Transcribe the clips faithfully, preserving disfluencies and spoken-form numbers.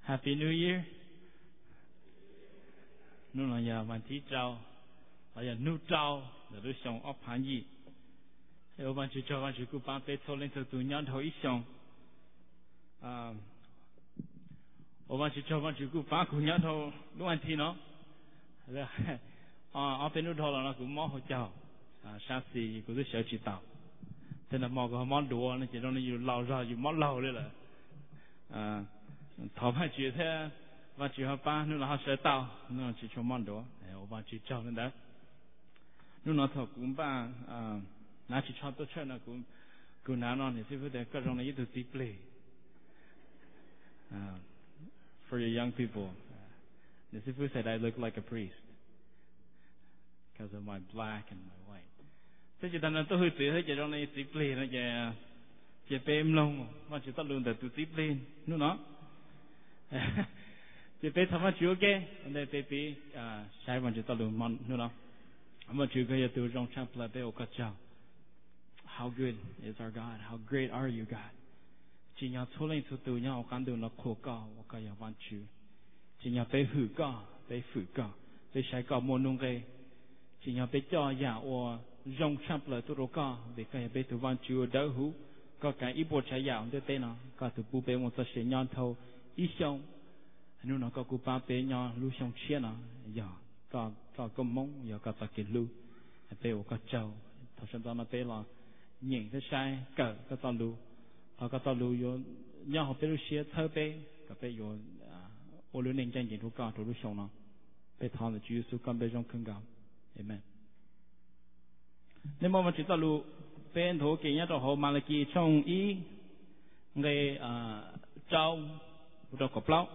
Happy New Year. Nô là nhà bạn chỉ trao, là nhà nô trao, là đối xong ốp hành gì. Nếu bạn chỉ cho bạn chỉ cứ bán bê thô lên từ tụi nhau thôi ít xong. À, bạn chỉ cho bạn chỉ cứ bán của nhau thôi đúng anh thì nó. À, ở bên nô thô là nó cũng mò hỗ trợ. À, sáng xì cũng rất sợ chỉ tao. Thế là mò cái món đồ nó chỉ nó nhiều lâu rồi, nhiều món lâu đấy là. À, thọ bạn chỉ thế. Và chỉ họ ba nữa là họ sẽ tạo nó chỉ cho món đó, ở và chỉ cho nên đó, nữa nó thọ cũng ba à, nãy chỉ cho tôi chơi nó cũng cũng nãy nó thì sẽ phải để các trong này từ display, for your young people, thì sẽ phải say I look like a priest, because of my black and my white. Thế chỉ thành tôi hơi tự hơi chỉ trong này display nó chỉ chỉ bêm lông, mà chỉ tao luôn để từ display, nữa nó. Chỉ biết thằng chú cái, anh đây baby à, sai vẫn chỉ tao luôn mòn nữa đó, mà chú cái từ trong trang là bé ở chào. How good is our God? How great are you, God? Chỉ nhớ thôi lên số từ nhau căn đường nó khổ cao, và cái văn chú. Chỉ nhớ bé hử cao, bé phử cao, bé sai cao môn nông cái. Chỉ nhớ bé cho nhà ở trong trang là tôi đâu cao, bé cái bé từ văn chú đỡ hú, có cái ít bộ trái dạo để tên nó, có từ bu bé một số sẽ nhon thâu ít xong. Nếu nó có cụ ba bé nhỏ lưu xong chia nó, giờ có có có mông, giờ có tất cả lưu, bé có trâu, thật sự nó bé là nhìn cái sai cỡ cái tao lưu, họ có tao lưu vô nhỏ họ bé lưu chia thơ bé, cái bé vô ô lưu nên tranh gì thu cao thu lưu xong nó, bé thằng là Chúa Giêsu con bé trong khung gạo, amen. Nếu mà chúng ta lưu bé thổ kỳ nhất họ mà là kỳ trong ý người trâu, trâu cọp lóc.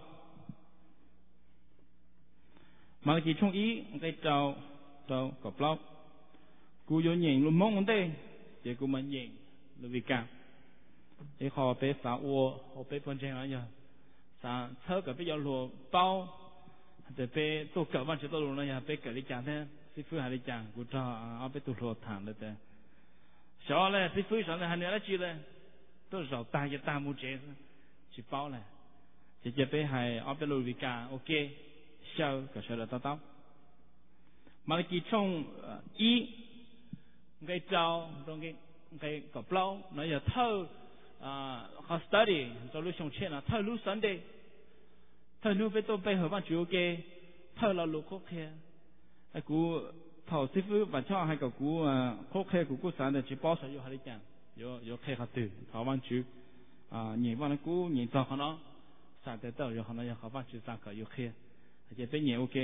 Mà chỉ trong ý cái trâu trâu cọp lóc cú vô nhìn luôn mong đây để cú mình nhìn là vì cả để họ bé phá ô họ bé phân tranh là sao thơ cả bé giao lúa bao để bé tôi cả bạn chỉ tôi luôn là bé cả đi chàng thế sư phụ hay đi chàng cú cho ở bé tôi lúa thẳng đấy thế sau này sư phụ sau này hành nữa là chi đây tôi giàu tài cho ta mua chế chỉ bao này chỉ cho bé hay ở bé lúa vì cả ok sao cả sao là tao tao mà là chỉ trong ý cái trâu trong cái cái cọp lâu nó giờ thơ họ study cho lúc xong chuyện là thơ lúc Sunday thơ lúc bé tôi bé hợp bạn chú ok thơ là lúc khóc khe cái cú thầu sư phụ và cho hai cái cú khóc khe cú cú sáng để chỉ bao giờ vô hai cái vô vô khe khát từ thầu bạn chú nhìn bạn cú nhìn cho họ nó sáng tới tao rồi họ nó họ bạn chú sáng cả vô khe chỉ bé nhiều ok,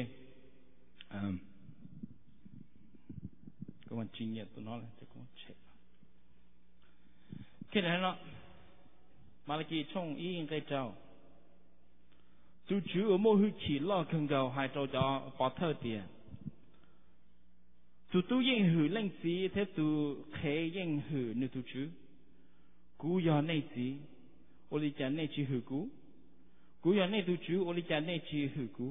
các bạn chuyên nghiệp tụi nó là cho các bạn check. Cái này nó, Malachi trong ý cái trâu, chú chú ở mỗi hữu chỉ lo cần cầu hai trâu cho bỏ thơ tiền, chú tu yên hữu lên gì thế tu khé yên hữu như tu chú, cú giờ này gì, ô li cha này chỉ hữu cú, cú giờ này tu chú ô li cha này chỉ hữu cú.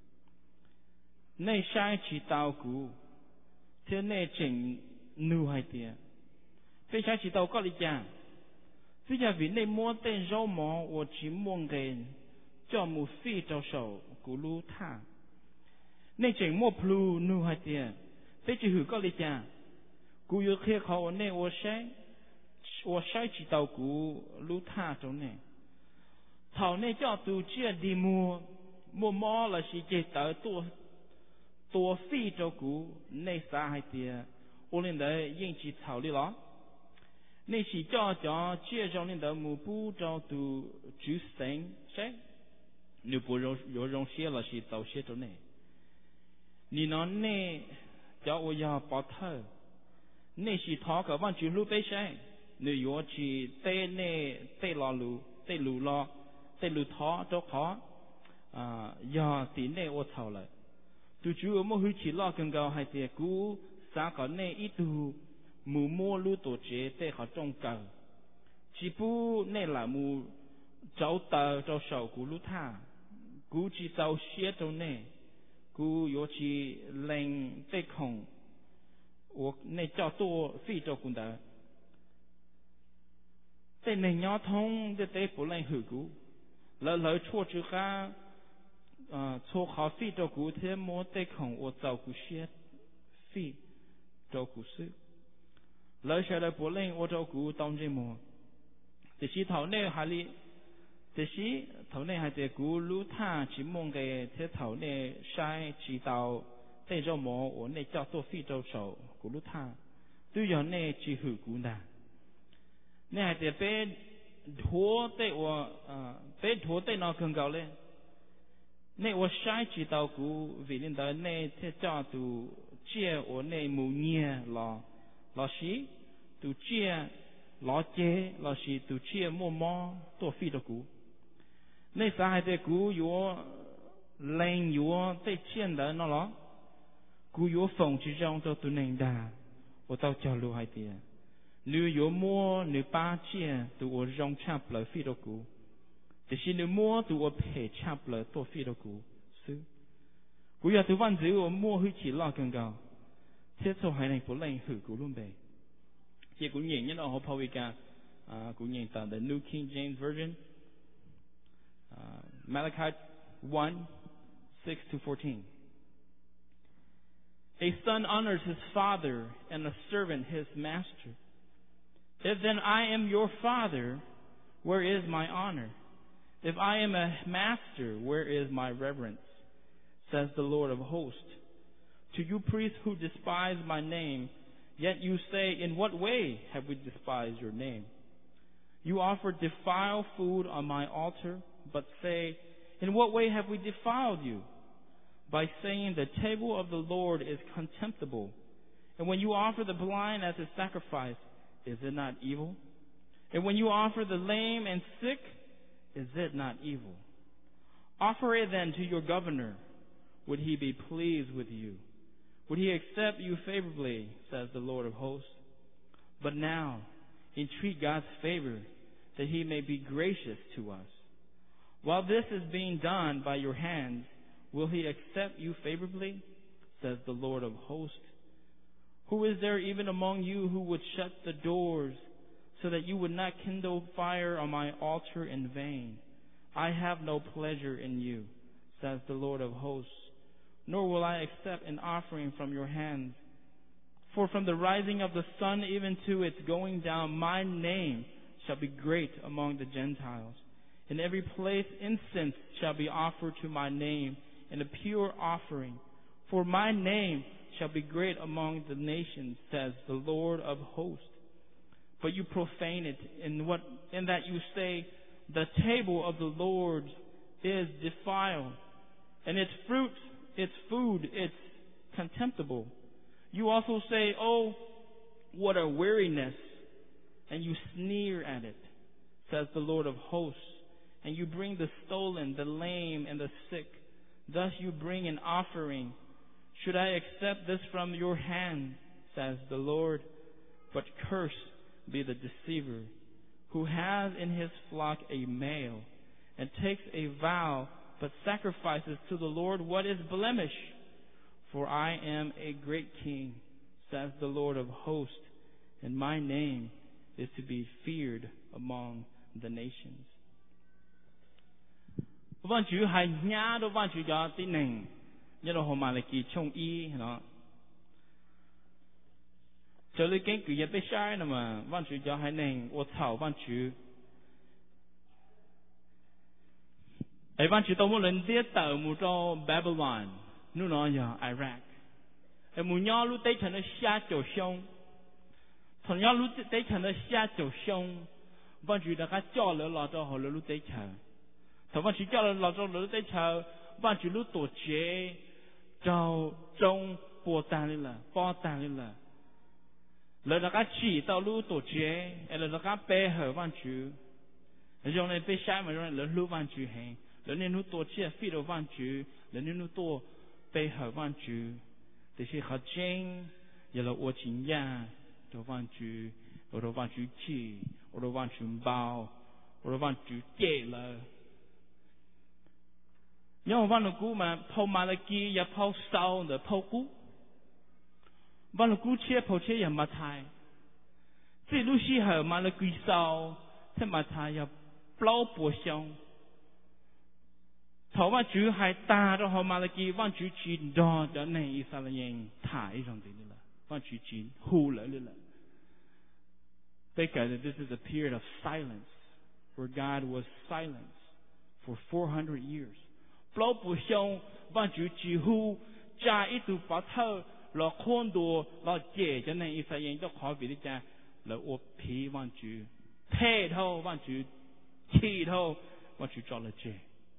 Nay sai chỉ tao cú, thế nay chỉnh nụ hai tiền, bây sai chỉ tao có lý chàng, bây giờ vì nay mua tên rau mỏ, tôi chỉ muốn cái cho một phi trâu sầu cú lú thang, nay chỉnh mua plu nụ hai tiền, bây chỉ hử có lý chàng, cú yêu kiaเขาnay tôi sai, tôi sai chỉ tao cú lú thang trong này, thảo nay cho tu chia đi mua, mua mỏ là chỉ chế tạo tuตัวฟี่เจ้ากูในสาให้เตียโอเลนเดยิ่งจีเฉาเลยหรอในสีเจ้าจ้าเชื่อเจ้าเลนเดหมู่ผู้เจ้าตูจูเซ็งใช่你不容有容些了是早些着呢你那呢叫我要保特那是他个往去路背上你要去带呢带老路带路了带路他都他啊要地呢我操了tu chú ở mỗi hữu chỉ lo cần cầu hay thì cú xã có này ít tu mù mua lu tổ chế để họ trông cầu chỉ bu này là mù cháu tờ cháu sầu cú lu tha cú chỉ cháu xía trong này cú yếu chỉ lên để không 我那叫做非洲군다แต่ในยอทงจะเตะปุเรนหือกู lỡ lỡ chua chữ khá chua khó phi trâu cú thế mô tê khổng ô giàu cú xiết phi trâu cú sư lỡ sẽ lỡ bố lên ô trâu cú tông dây mùa thì xí thảo nê hà lý thì xí thảo nê hà tê cú lũ tha chỉ mong cái thế thảo nê sai chỉ tàu tê trâu mô ô nê cho tô phi trâu sầu cú lũ tha tuy giờ nê chỉ hử cú nà nê hà tê bê thua tê ô bê thua tê nó cần gạo lên nê ô sai chỉ tàu cú vì nên đó nê thế cho tụ chia ô nê mù nhia lò lò xí tụ chia lò chế lò xí tụ chia mô mò tô phi đồ cú nê sa hai tê cú yếu lên yếu tê chiên đó nó ló cú yếu phòng chỉ trong cho tụ nền đà ô tao cho lưu hai tê nếu yếu mua nếu ba chia tụ ô rong chạp lời phi đồ cú thì xin nếu mua tụ ô phe chạp lời tô phi đồ cú sư cú yếu tụ văn dữ ô mua hư chỉ lo cần gạo thế sau hai này bố lên hử cú luôn bề chỉ cú nhìn nhất là họ phao ca cú nhìn tại the New King James Version uh, Malachi one six to fourteen. A son honors his father and a servant his master. If then I am your father, where is my honor? If I am a master, where is my reverence? Says the Lord of hosts. To you priests who despise my name, yet you say, in what way have we despised your name? You offer defiled food on my altar, but say, in what way have we defiled you? By saying the table of the Lord is contemptible. And when you offer the blind as a sacrifice, is it not evil? And when you offer the lame and sick, is it not evil? Offer it then to your governor. Would he be pleased with you? Would he accept you favorably, says the Lord of hosts? But now, entreat God's favor, that he may be gracious to us. While this is being done by your hands, will he accept you favorably, says the Lord of hosts? Who is there even among you who would shut the doors, so that you would not kindle fire on my altar in vain? I have no pleasure in you, says the Lord of hosts. Nor will I accept an offering from your hands. For from the rising of the sun even to its going down, my name shall be great among the Gentiles. In every place incense shall be offered to my name, and a pure offering. For my name shall be great among the nations, says the Lord of hosts. But you profane it in what in that you say, the table of the Lord is defiled, and its fruit its food, it's contemptible. You also say, oh, what a weariness, and you sneer at it, says the Lord of hosts. And you bring the stolen, the lame, and the sick. Thus you bring an offering. Should I accept this from your hand, says the Lord? But cursed be the deceiver, who has in his flock a male, and takes a vow, but sacrifices to the Lord what is blemish. For I am a great king, says the Lord of hosts, and my name is to be feared among the nations. Vâng chữ hay nhá đó vâng chữ cho tí nền nhớ đâu hôm mà lại kỳ trông y nó trở lại cái cử dịch bế sai nè mà vâng chữ cho hay nền ô thảo vâng chữ ấy vâng chữ tôi muốn lên tiết tờ mù cho Babylon nu nó giờ Iraq ấy mù nhỏ lúc tây thành nó xa chỗ sông thằng nhỏ lúc tây thành nó xa chỗ sông vâng chữ đã cá cho lỡ lọ cho họ lỡ lúc tây chờ thằng văn chỉ cho là lọ cho lỡ tây chờ văn chữ lúc tổ chế trâu trông bò tàn lên là bò tàn lên là lỡ đã cá chỉ tao lúc tổ chế lỡ đã cá bê hở văn chữ rồi này bê sai mà rồi lỡ lúc văn chữ hẹn lỡ nên lúc tổ chế phi đầu văn chữ lỡ nên lúc tổ bê hở văn chữ thì sẽ khó chênh giờ là ô chính gia đầu văn chữ đầu văn chữ chỉ đầu văn chữ bao đầu văn chữ kể là nhưng mà văn cú mà phao mà là kia ya phao sau de phao cú văn cú chia phao chia ya mà thay chỉ lúc xí hở mà là quỳ sau thế mà thay ya bao bùa xong thọ văn chữ hai ta đó họ mà là kỳ văn chữ chỉ đo cho này Israel thải trong thế là văn chữ chỉ hù lại là because this is a period of silence where God was silent for four hundred years. Bao bù xong văn chữ chỉ hù cha ít tu bảo thơ là khôn đồ là dễ cho nên Israel cho khó bị cha là ô phí văn chữ thế thôi văn chữ chi thôi văn chữ cho là dễ.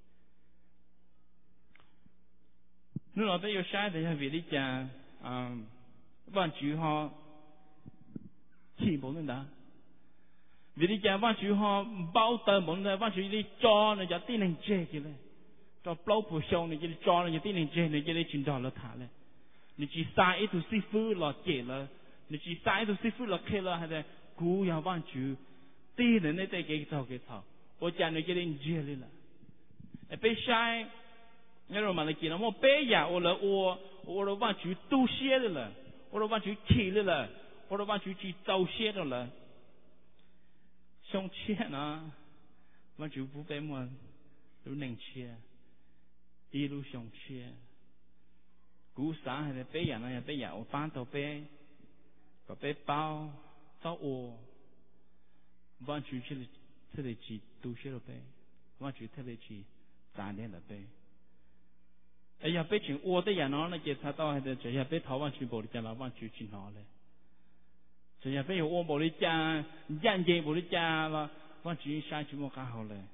Nếu nói tới sai thì vì lý cha văn chữ họ chỉ bốn lần đó vì lý cha văn chữ họ bao tờ bốn lần văn chữ đi cho này cho tin hình chê kìa này cho bao phủ sông này cho đi cho này cho tin hình chê này cho đi chuyển đỏ là thả này này chỉ sai ít tu sĩ phu là chê là này chỉ sai tu sĩ phu là kê là hay là cú ya văn chữ tin này này tới cái thầu cái thầu ở cha này cho đi chê lên là bị sai nhớ rồi mà là kia nó mua bé già ô là ô ô là văn chữ tu sĩ rồi là ô là văn chữ chỉ rồi là ô là văn chữ chỉ tàu sĩ rồi là xong chia nó văn chữ vũ bé mà lúc nền chia đi lúc xong chia cú sáng hay là bé già nó là bé già ô bán tàu bé có bé bao tàu ô văn chữ chỉ là thế là chỉ tu sĩ rồi bé văn chữ thế là chỉ tàn đen là bé ấy giờ bé chuyện ô tới giờ nó là chỉ thay tao hay là chỉ giờ bé tháo văn chữ bộ đi cho nó văn chữ chỉ nóเลยchỉ giờ bé ô bộ đi cha gian gì bộ đi cha là văn chữ sai chữ một cái hậuเลย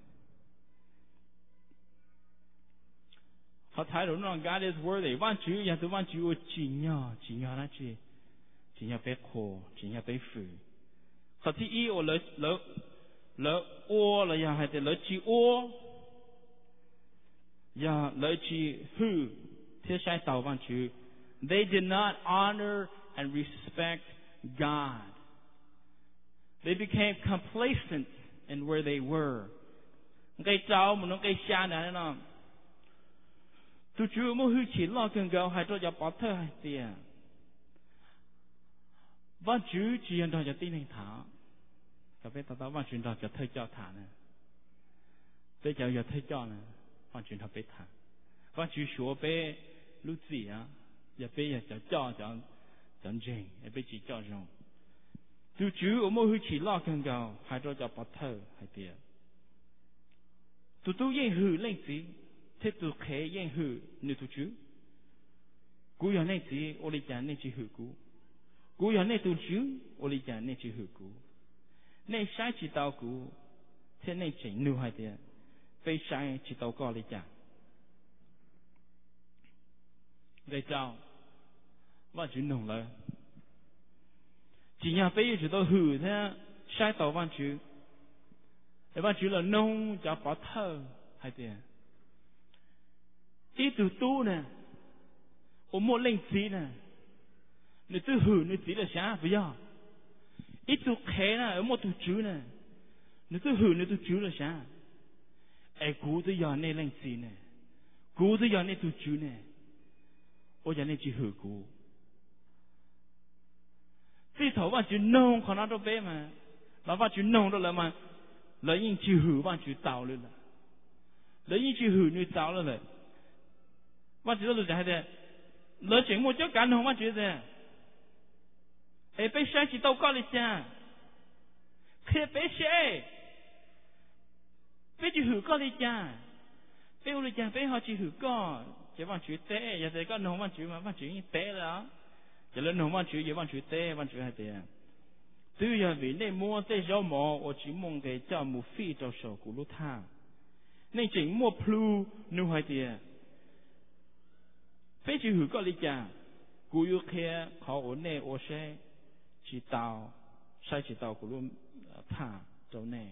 họ thấy được nó God is worthy văn chữ giờ tôi văn chữ chỉ nhỏ chỉ nhỏ là chỉ chỉ nhỏ bé khổ chỉ nhỏ bé phù họ thấy ý ô lỡ lỡ lỡ ô là giờ hay là lỡ chỉ ô ya lợi chi hư thế sai tàu văn chữ they did not honor and respect God they became complacent in where they were cái trâu mà nó cái xa này nó tu chú mua hư chỉ lo cần gạo hay cho giờ bỏ thơ hay tiền văn chữ chỉ ăn đó cho tin hình thảo các bé tao tao văn chữ đó cho thơ cho thả này bây giờ giờ thơ cho này văn chữ học bé thả văn chữ sửa bé lúc gì á giờ bé giờ cho cho cho cho trình bé chỉ cho rồi tu chú ở mỗi hư chỉ lo cần gạo hay cho cho bỏ thơ hay tiền tu tu yên hư lên gì thế tu khé yên hư như tu chú cú giờ này gì ô lý chán này chỉ hư cú cú giờ này tu chú ô lý chán này chỉ hư cú này sai chỉ tao cú thế này chỉ nụ hay tiền被sai chỉ tao có lý chán để chào văn chữ nồng lời chỉ nhà bây giờ chỉ tao hư thế sai tao văn chữ để văn chữ là nông cho bỏ thơ hay tiền ý từ tu nè ôm một linh gì nè nếu tu hư nếu gì là sao bây giờ ý tu khé nè ở một tu chữ nè nếu tu hư nếu tu chữ là sao ai cú tu giờ này linh gì nè cú tu giờ này tu chữ nè ôi giờ này chỉ hư cú vì thấu văn chữ nông còn nó đâu bé mà nó văn chữ nông đó là mà lấy những chữ hư văn chữ tạo lên là lấy những chữ hư như tạo lên rồi văn chữ đó là gì thế lấy chuyện một chút cảnh không văn chữ gì ấy bé sai chỉ tao có lý cha khi bé sai bé chữ hư có lý cha bé lý cha bé họ chữ hư có chỉ văn chữ té giờ thì có nông văn chữ mà văn chữ như té đó giờ lên nông văn chữ giờ văn chữ té văn chữ hay thế từ giờ vì nên mua tới rau mò我只梦给叫母费着手鼓噜他nên chỉnh mua plu nu hay thế bé chữ hư có lý cha cú yêu kia khó ổn nè ổn xe chỉ tao sai chỉ tao của luôn thả chỗ này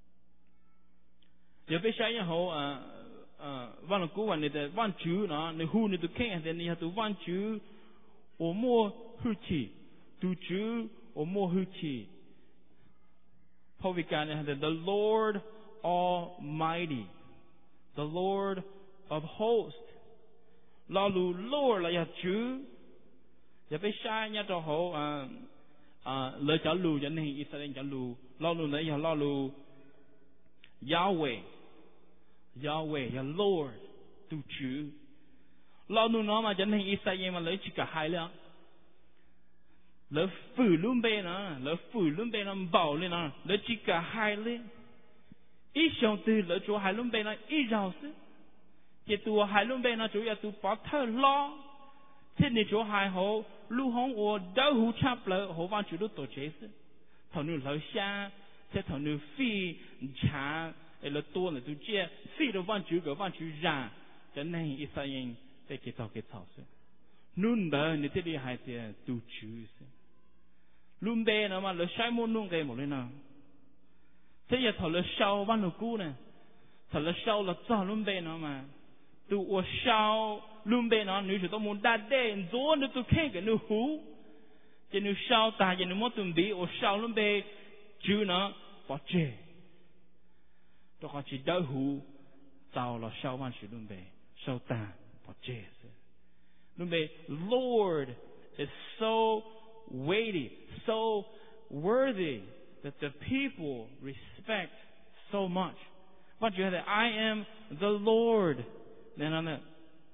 giờ bây giờ họ à à văn là cú văn này là văn chữ nó này hu này tụ khen thì này tụ văn chữ ở mua hư chỉ tụ chữ ở mua hư chỉ Paul vì cái này là the Lord Almighty the Lord of hosts lo lu Lord là chữ giờ bây giờ nhà cho họ à à lời trả lù cho nên Israel trả lù lo lù lấy lo lù Yahweh Yahweh ya Lord tu chữ lo nu nó mà chẳng thành Israel mà lấy chỉ cả hai nữa lấy phử luôn bên nó lấy phử luôn bên nó bảo lên nó lấy chỉ cả hai lên ít xong từ lấy chỗ hai luôn bên nó ít giàu sức chỉ tu hai luôn bên nó chủ yếu tu bảo thơ lo thế nên chỗ hai hộ lưu hóng ở đâu hú chắp lỡ hộ văn chủ lúc tổ chế sức thằng nữ lấy xa thế thằng nữ phi trả là tua là tu chia phi đồ văn chủ cái văn chủ ra cho nên Israel để kết thúc kết thúc sức nun đó như thế đi hai tiền tu chữ sức luôn bên nó mà lấy sai môn luôn cái một lên nào thế giờ thằng lấy sau văn đồ cũ này thằng lấy sau là cho luôn bên nó mà tu ở sau luôn bên nó nếu chúng ta muốn đạt đến rồi nếu tu khen cái nếu hú chỉ nếu sau ta chỉ nếu muốn chuẩn bị ở sau luôn bên chứ nó bỏ chế tôi có chỉ đỡ hú sau là sau văn sử luôn bên sau ta bỏ chế luôn bên Lord is so weighty so worthy that the people respect so much what you have I am the Lord then on it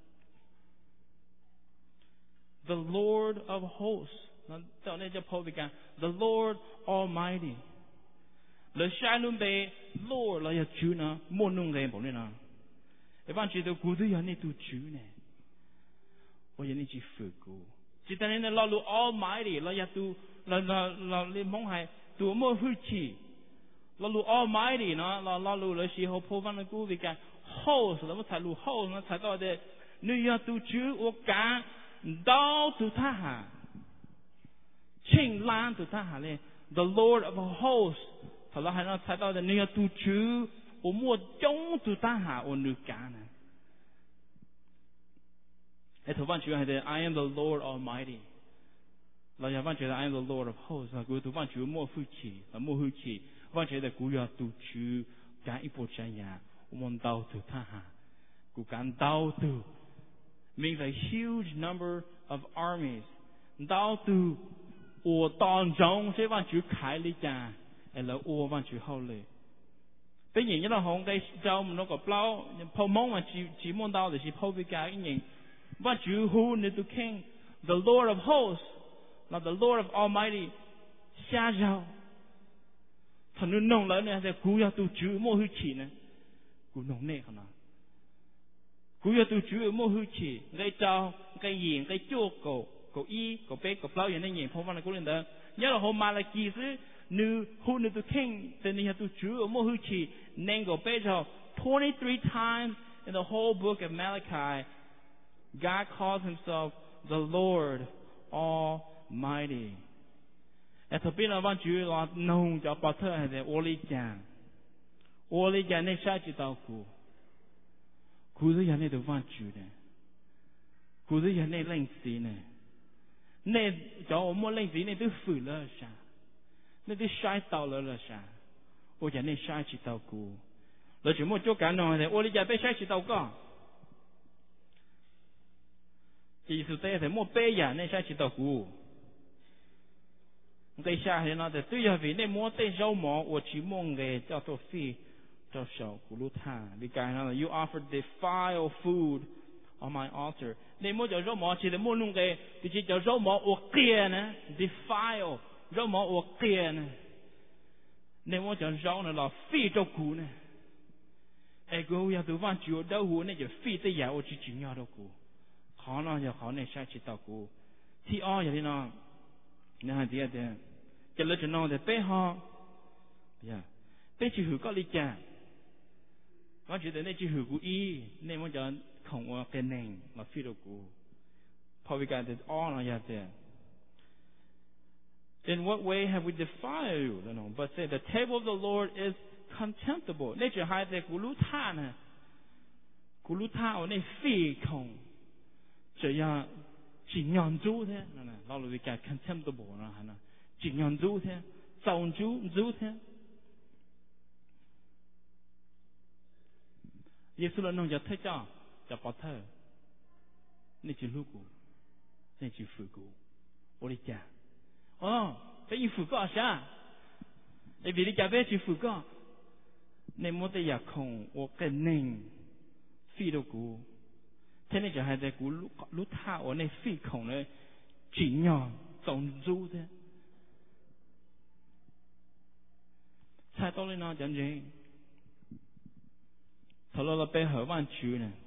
the Lord of hosts đó nên cho Paul bị can the Lord Almighty lời sai luôn về Lord là yêu Chúa nó muốn nung lên bảo nên nào để bạn chỉ tôi cố tôi này tôi Chúa này ôi này chỉ phụ cố chỉ ta nên là Lord Almighty là yêu tôi là là là lên mong hay tôi mua hư chỉ là Lord Almighty nó là là Lord là chỉ họ Paul văn cố bị can host là một thái Lord host nó thái đó để nếu yêu tôi Chúa ở cả đau tôi tha hà chinh lan tôi tha hà lên the Lord of hosts thật là hay nó thái đó để nếu yêu tôi Chúa ở mua chống tôi tha hà ở nước cả này để thưa bạn Chúa hay để I am the Lord Almighty là nhà bạn Chúa là I am the Lord of hosts là của thưa bạn Chúa mua phu chỉ là mua hư chỉ bạn Chúa là của yêu tôi Chúa cả ít bộ trái nhà ở môn đau tôi tha hà của cả đau tôi means a huge number of armies. Đào từ ở tòn trong sẽ van chữ khai lý cha, là ở van chữ hậu lệ. Bây giờ như là hồng đây trong nó có bao, phô mong mà chỉ chỉ muốn đào thì chỉ phô với cái gì. Van chữ who need to king, the Lord of hosts, là the Lord of Almighty, xa giàu. Thần nó nông lớn này sẽ cú ya tu chữ mua hư chỉ này, cú nông nè không nào. Cú ya tu chữ mua hư chỉ, cái trao, cái gì, cái chua cổ, cổ y, cổ bé, cổ plau, vậy nên nhìn phong văn là cú lên đó. Nhớ là hôm mà là kỳ sư, nữ who need to king, tên này tu chữ mua hư chỉ, nên cổ bé cho twenty-three times in the whole book of Malachi, God calls himself the Lord Almighty. At the beginning of chữ là nông cho bảo thơ hay là ô lý chàng, ô lý chàng nên sai chỉ tao cú, cú thứ này được văn chữ này, cú thứ này lên xí này, nên cho ông mua lên xí này tôi phử了啥, nên tôi sai tao了啥, ô chàng nên sai chỉ tao cú, là chỉ một chỗ cả nói này ô lý chàng被sai chỉ tao có.意思在在莫背呀，那下去到古，在下去那在对下去那莫在烧毛，我去梦个叫做飞，叫小古鲁塔，你讲那 you offered defiled food on my altar， 那莫叫烧毛，其实莫弄个，就是叫烧毛我깨呢 ，defile， 烧毛我깨呢，那莫叫烧呢老飞到古呢，哎个要都往九到湖那就飞在呀，我去紧要到古。khó nó giờ khó này sai chỉ tao cũ thì o vậy nó nên hai đứa thế cho lấy cho nó để bé ho yeah bé chỉ hữu có lý cha nó chỉ để này chỉ hữu cũ y nên muốn cho không có cái nền mà phi đâu cũ phơi cái để o nó vậy thế in what way have we defiled you no but say the table of the Lord is contemptible nên chỉ hai thế cũ lú tha nè cũ lú tha ở đây phi không chỉ là chỉ nhận chú thế, nè, lao lùi cái contemptible nó hả nè, chỉ nhận chú thế, trọng chú chú thế. Giêsu là nông giờ thấy cho, cho bảo thơ, nên chỉ lưu cụ, nên chỉ phụ cụ, ô đi cha, oh, bây giờ phụ có sao? Bây giờ đi cha bây chỉ phụ có, nên muốn tới giờ không, ô cái nền phi đâu cụ. thế nên chẳng hay để cú lúc lúc thao ở này phi khổng này chỉ nhỏ tổng du thế sai tôi lên nó chẳng gì thật là là bé hở van chữ này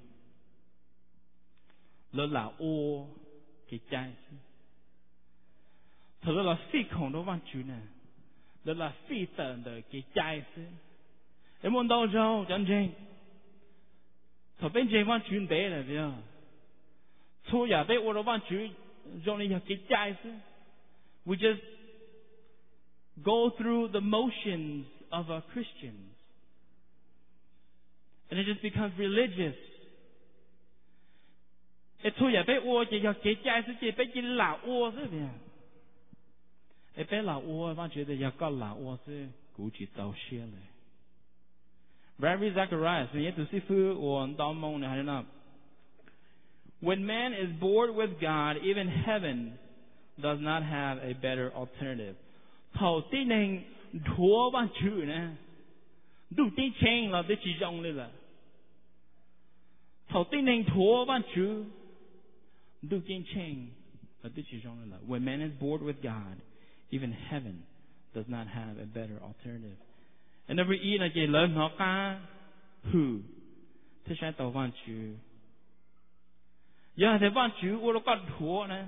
là là ô cái trái thật là là phi khổng đó van chữ này là là phi tận的cái trái em muốn đâu đâu chẳng gì thật bên trên van chữ đấy là gì thôi giờ đây ô đó van chữ do này cái trái we just go through the motions of a Christians and it just becomes religious. Et thôi giờ bé ô chỉ giờ cái trái sự chỉ bé chỉ là ô thế vậy. Et bé là ô, bạn觉得要搞là ô是估计早些了。Rabbi Zacharias,你读师傅我当梦呢还是那 When man is bored with God, even heaven does not have a better alternative. Thầu tí nên thua bạn chữ nè, đủ tí chênh là tí chỉ rong lên là. Thầu tí nên thua bạn chữ, đủ tí chênh là tí chỉ rong lên là. When man is bored with God, even heaven does not have a better alternative. And every ý là chỉ lớn nó ca hử, thế sai tàu bạn chữ. Giờ thì bạn chữ ô nó có thua nè.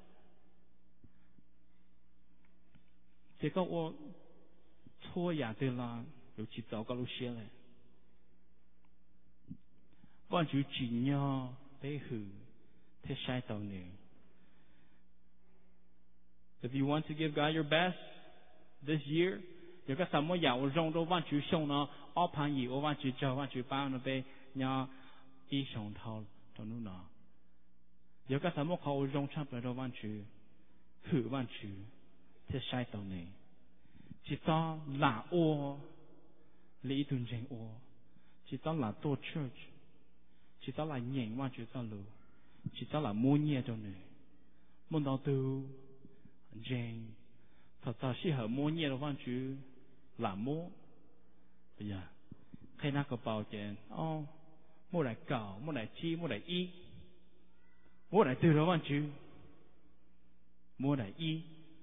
Thế có ô thua giả tư là lúc chỉ tàu có lúc xưa này. Bạn chữ chỉ nhỏ bé hử, thế sai tàu này. If you want to give God your best this year, giờ các sản mới giàu rong đâu bạn chữ sông nó, ở旁gì ở bạn chữ cho bạn chữ bao nó bé nhỏ ý sông thâu thâu nụ nó. Giờ các sản mới khâu rong chắp lại đâu bạn chữ hử bạn chữ thế sai tàu này. Chỉ ta là ô lý tuần trình ô, chỉ ta là tổ church, chỉ ta là nhện bạn chữ ta lù, chỉ ta là mua nhẹ đâu này. Muốn đầu tư trình thật ta sẽ hở mua nhẹ đâu bạn chữ là mua. Bây giờ khai nát cái bao tiền, ô mua lại cào, mua lại chi, mua lại y, mua lại từ đâu bạn chữ, mua lại y.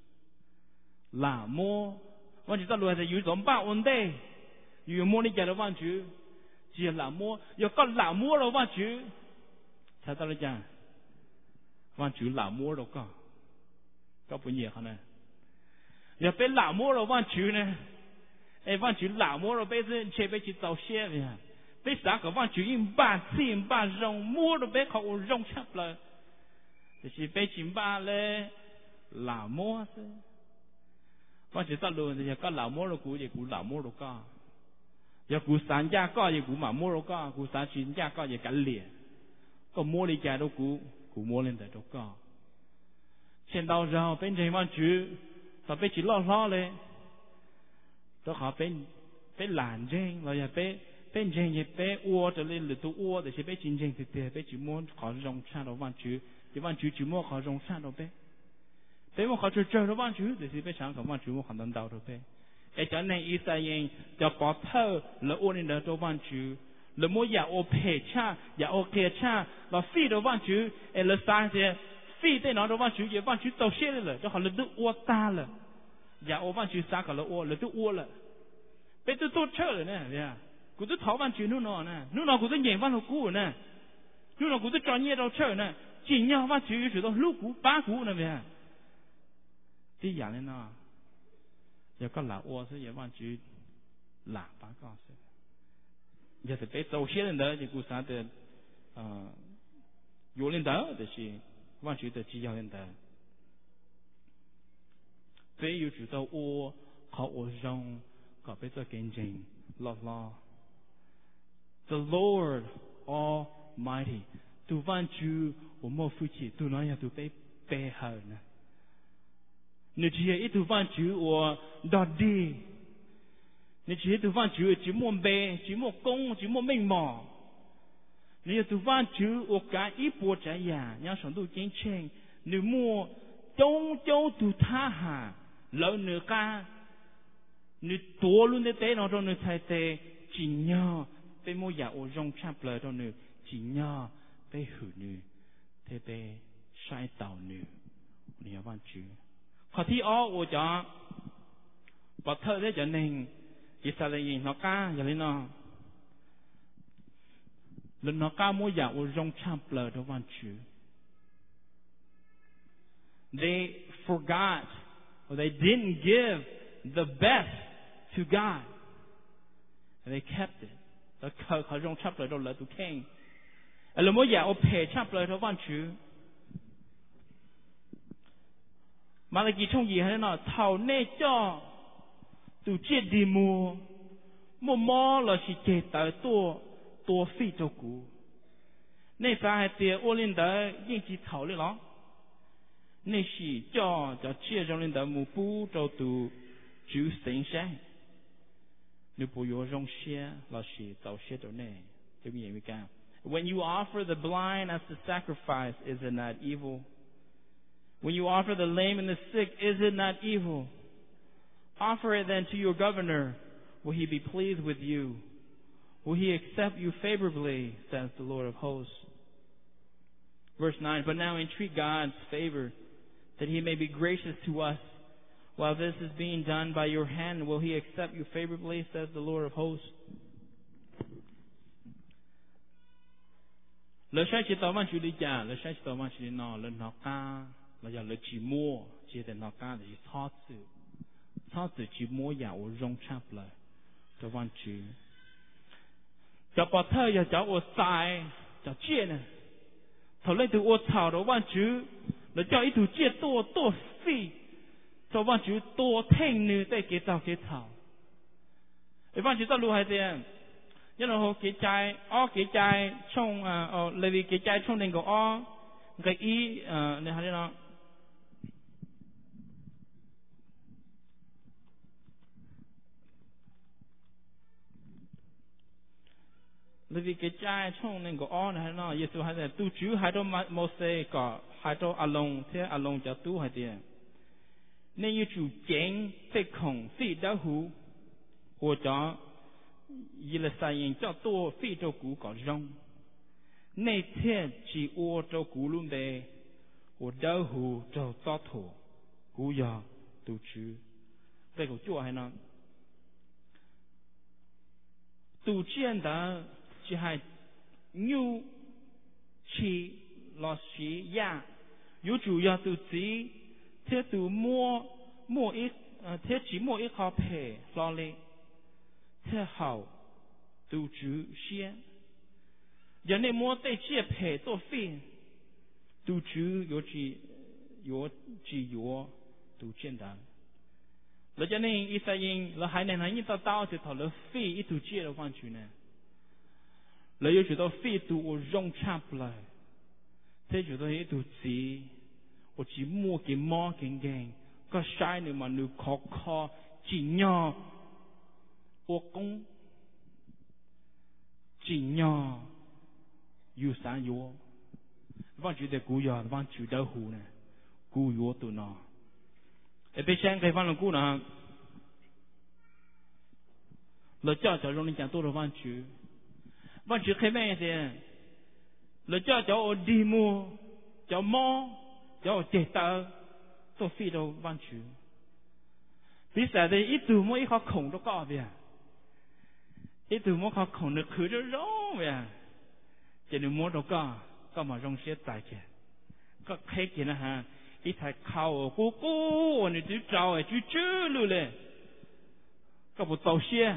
Là mua, bạn chỉ ta lùi thì dùng tóm bao ổn định, dùng mua đi trả đâu bạn chữ, chỉ là mua, giờ có là mua đâu bạn chữ, sao ta nói chăng, bạn chữ là mua đâu có, có bao nhiêu không nè, giờ bé là mua đâu bạn chữ nè, em bạn chữ là mua đâu bé giờ chế bé chỉ tàu xe vậy, bé sáng có bạn chữ in ba tiền ba rong mua đâu bé họ rong chắp lại, thì chỉ bé chỉ ba lệ là mua thôi. Bạn chỉ ta luôn thì có lão mua rồi cũ gì cũ lão mua rồi có, giờ cũ sản gia có gì cũ mà mua rồi có, cũ sản chuyên gia có gì cả liền, có mua đi trả đâu cũ, cũ mua lên tại đâu có. Trên đầu giờ bên trên bạn chữ, ta bên chỉ lo lo lên, đó họ bên bên làn trên, rồi giờ bên bên trên gì bên uo trở lên là tu uo, để chỉ bên trên trên thì thì bên chỉ muốn họ rong sang đâu bạn chữ, thì bạn chữ chỉ muốn họ rong sang đâu bên. Thế mà họ chơi chơi đó bạn chứ, thì bây sáng của bạn chứ một khả năng đào được thế. Cái cho nên Israel cho có thơ là ôn lên đó bạn chứ, là mỗi nhà ô phê cha, nhà ô kê cha, là phi đó bạn chứ, là sáng thì phi tên nó đó bạn chứ, bạn chứ tàu xe rồi, cho họ là tự ô ta rồi, nhà ô bạn chứ sáng cả là ô là tự ô rồi. Bây giờ tôi chơi rồi nè, yeah, cũng tôi tháo bạn chứนู่nọ nè,นู่nọ cũng tôi nhảy bạn hồ cũ nè,นู่nọ cũng tôi cho nhẹ đâu chơi nè, chỉ nhau bạn chứ chỉ đó lúc cũ ba cũ nè vậy. Tí giả lên nó, giờ có là ô sẽ giờ bạn chứ là ba con sẽ, giờ thì bé tàu xe lên đó thì cũng sáng từ vô lên đó thì chỉ bạn chứ từ chỉ giao lên đó, bé yêu chủ tàu ô họ ô rong, họ bé cho kinh doanh lo lo. The Lord Almighty, tu bạn chứ ô mô phu chỉ tu nói là tu bé bé hơn nè. Nếu chỉ ít tu văn chữ or đọt đi, nếu chỉ tu văn chữ chỉ muốn bè, chỉ muốn công, chỉ muốn minh mỏ, nếu tu văn chữ or cả ít bộ trái nhà, nhà sản tu chiến tranh, nếu mua châu châu tu tha hà, lỡ nửa ca, nếu tua luôn để té nó trong nửa thay té, chỉ nhỏ, bé mua giả or rong chắp lời trong nửa, chỉ nhỏ, bé hử nữ thế bé sai tàu nữ nhiều văn chữ họ thi ó ô cho bọt thơ thế cho nên Israel nó ca giờ lên nó lần nó ca mua giả ô rong chăm lờ đó văn chữ they forgot or they didn't give the best to God and they kept itแล้วเขาเขารองชับเลยโดนเลยตุเข่งแล้วมื่ออยากเอาเพชับเลยทุกวันชื่อมาตะกี้ช่องยี่ให้หน่อยเท่าเน่จ่อตุเจ็ดดีมัวมัวมอเราสิเจตตัวตัวฟีเจ้ากูในสายเตียโอลินเดอร์ยิ่งจีเท่าเลยหรอในสิจ่อจะเชี่ยจงลินเดอร์มูปูเจ้าตูจูสิงใช่nếu bố yếu rong xia là chỉ tàu xia đâu nè thế bây giờ cả when you offer the blind as the sacrifice is it not evil when you offer the lame and the sick is it not evil offer it then to your governor will he be pleased with you will he accept you favorably says the Lord of hosts verse nine but now entreat God's favor that he may be gracious to us while this is being done by your hand, will he accept you favorably, says the Lord of hosts? Lời sai chỉ tao mang chú đi cha, lời sai chỉ tao mang chú đi nọ, lời nọ ca, lời giờ lời chỉ mua, chỉ để nọ ca để chỉ thọ sự, thọ sự chỉ mua giả ở rong chắp lời, cho văn chú. Cho bà thơ giờ cháu ở sai, cháu chia nè, thầu lên từ ở thảo đó văn chú, lời cho ít từ chia to to phi. cho văn chú tô thanh nữ tại kế tàu kế thảo. Để văn chú ta lưu hai tiền. Nhân là hồ kế trai, ó kế trai trong, ờ, lấy vì kế trai trong đền của ó, cái ý, ờ, này hay nó. Lấy vì kế trai trong đền của ó này hay nó, Giê-xu hay là tu chú hai đô Mô-sê có hai đô A-lông, thế A-lông cho tu hai tiền. Nên như chủ chén phê khổng phê đá hú Hồ cho Ý là xa yên cho tô phê cho cú có rong Nên thế chỉ ô cho cú luôn bề Hồ đá hú cho to thổ Cú yà tù chứ Đây có chua hay nó Tù chiên đó Chỉ hay Nhu Chỉ Lò xí Yà Yếu chủ yà tù chí thế từ mua mua ít thế chỉ mua ít khó phe lo lệ thế hậu từ chữ xia giờ này mua tây chia phe tổ phi từ chữ có chỉ có chỉ có từ trên đó là cho nên Israel là hai này hai như tao tao thì thảo là phi ít từ chia là quan trọng nè là có chỉ tao phi từ ở rong chắp lại thế chỉ tao ít từ gì我只摸嘅摸嘅嘅，個曬你問你確確只nhau，我講只nhau，有啥有？我覺得古呀，我覺得好呢，古有多呢。誒，別想佢翻嚟古呢，你教就讓你講多咗翻住，我覺得咩嘢？你教就我地摸就摸。cho chế tờ tôi phi đâu văn chú bây giờ thì ít từ mỗi khó khổng đó có vậy ít từ mỗi khó khổng được khử cho rõ vậy chỉ được mỗi đâu có có mà rong xe tài kìa có thấy kìa nè ha ít thầy khâu cô cô này chú trâu chú chú luôn lệ có một tàu xe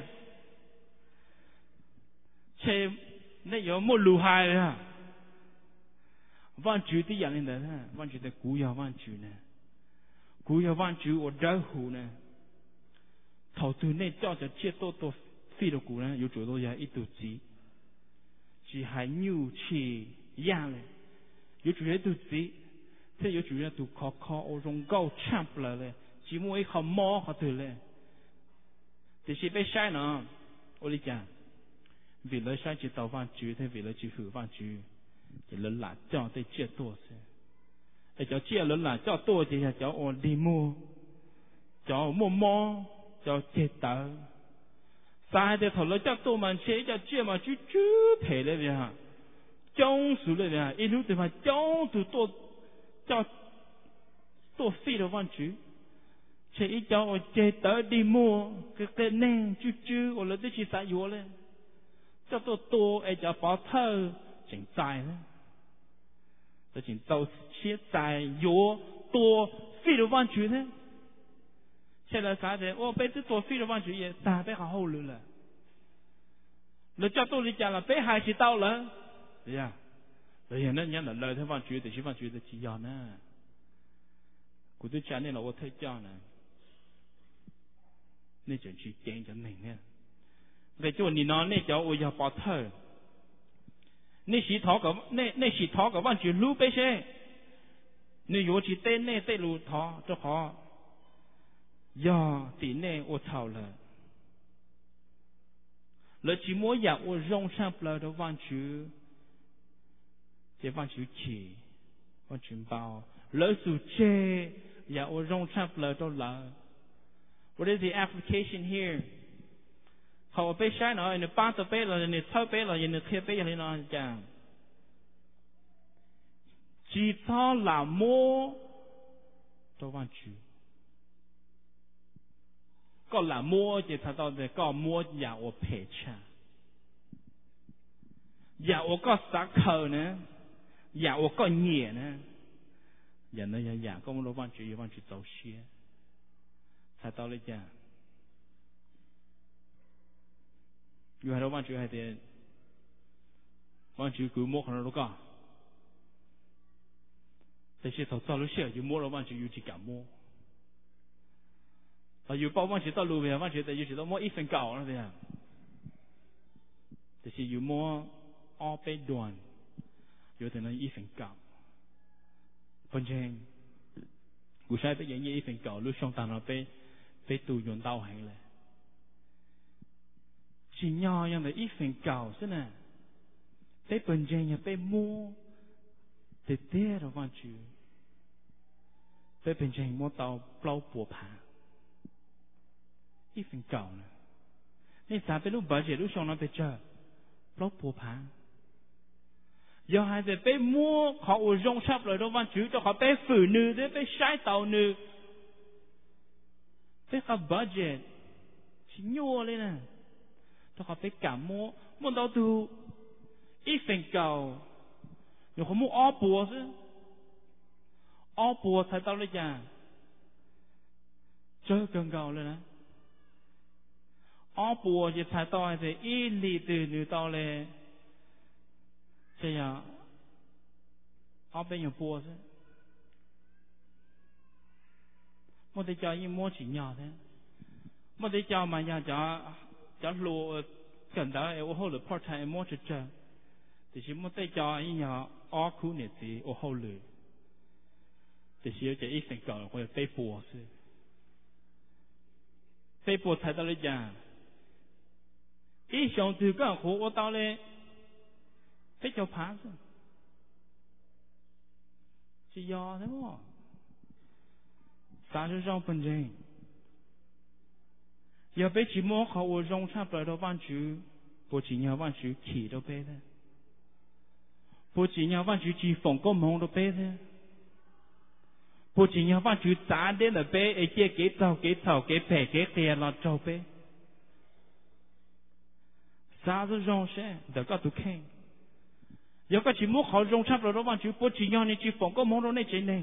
xe này có một lù hai rồi ha văn chú thì dạng này nè, văn chú thì cú ya văn chú nè, cú ya văn chú ở đâu hú nè, thầu từ này cho cho chia tô tô phi đồ cú nè, yêu chủ tôi ya ít tu chỉ, chỉ hay nhiều chỉ ya nè, yêu chủ ít tu chỉ, thế yêu chủ ya tu khó khó ở trong gạo champ lại nè, chỉ mua ít khó mò khó từ nè, thì chỉ bị sai nữa, tôi đi chăng, vì lấy sai chỉ tàu văn chú, thế vì lấy chỉ hử văn chú. Chỉ lớn là cho tới chia tổ xe, để cho chia lớn là cho tổ thì là cho ổn đi mua, cho mua mò, cho chết tờ, sai thì thằng lớn cho tổ mà chế cho chia mà chú chú phải đấy vậy hả? chống sự lên à ít lúc thì mà chống từ tôi cho tôi phi được văn chữ chỉ ít cho chế tới đi mua cái cái nền chú chú hoặc là tôi chỉ xài vô lên cho tôi tôi ấy cho bỏ thơ chỉnh tài đấy tôi chỉnh tàu chia tài vô tôi phi được văn chữ thế现在啥的我被这做废了忘记也打被好后了了叫多里讲了被还是到了对呀对呀那人家来他忘记的是忘记的几样呢我都讲那了我太讲了那就去见着你呢那就你拿那叫我要把头那是他个那那是他个忘记路被谁你有去带那带路他就好呀，底内我操了，了只么呀？我容上不了的忘记，这忘记起，忘记包，了数这呀，我容上不了都了。What is the application here? 好，被晒了，你八十倍了，你超倍了，你贴倍了，那讲，只操老么都忘记。ก็ละมัวจะถ้าตอนนี้ก็มัวอย่าโอเพชะอย่าโอก็สักเขานะอย่าโอก็เหนียนะอย่าเนยอย่าก็ไม่รู้วันจุยวันจุเจ้าเชี่ยถ้าตอนนี้จ้ะอยู่ให้เราวันจุให้เดียวันจุกูมัวของเราก็แต่เชี่ยเขาตอนรู้เชี่ยอยู่มัวเราวันจุอยู่ที่กับมัว啊，有包忘记到路边，忘记的有时都摸一分高了的呀，就是有摸二倍短，有的人一分高，反正古时被人家一分高，路上当然被被堵用到行了，是鸟样的一分高是呢，被本人也被摸，得跌了忘记，被本人摸到包波盘。一份เก่านะนี่สาเป็นลูกบาดเจ็บลูกชงนั้นไปเจอเพราะผัวพันอย่าให้แต่ไปมั่วขออุจงชับเลยทุกวันจืดจะขอไปฝืนนือได้ไปใช้เตานือไปขับบาดเจ็บชิ้นยัวเลยนะจะขอไปกำมั่วมั่วเตาดูอี份เก่าอยู่ขมั่วอ้อปัวซิอ้อปัวใส่เตาเลยจ้าเจอเกินเก่าเลยนะอ้อปัวจะถ่ายต่อให้อีลีตื่นอยู่ต่อเลยใช่ยังอ้อเป็นอย่างปัวใช่มื่อได้เจ้ายิ่งมั่วฉิงยาใช่เมื่อได้เจ้ามาอยากจะจะโลกันได้โอ้โหหรือพอใช้มั่วจะเจอแต่ชิมื่อได้เจ้ายิ่งอยากอ้อคู่เนี่ยสิโอ้โหเลยแต่ชิจะอีสิ่งเก่าคนไปปัวใช่ไปปัวถ่ายต่อเลยจ้า一想就干活，我到嘞，被叫爬是，是要的么？三十上分钟，要被寂寞好我容差不了万句，不仅要万句起都背的，不仅要万句起风个梦都背的，不仅要万句砸的了背，而且给走给走给背给跌了走背。啥子容些，大家都看。有个节目好容差不多往就不只要你去放个梦中的技能，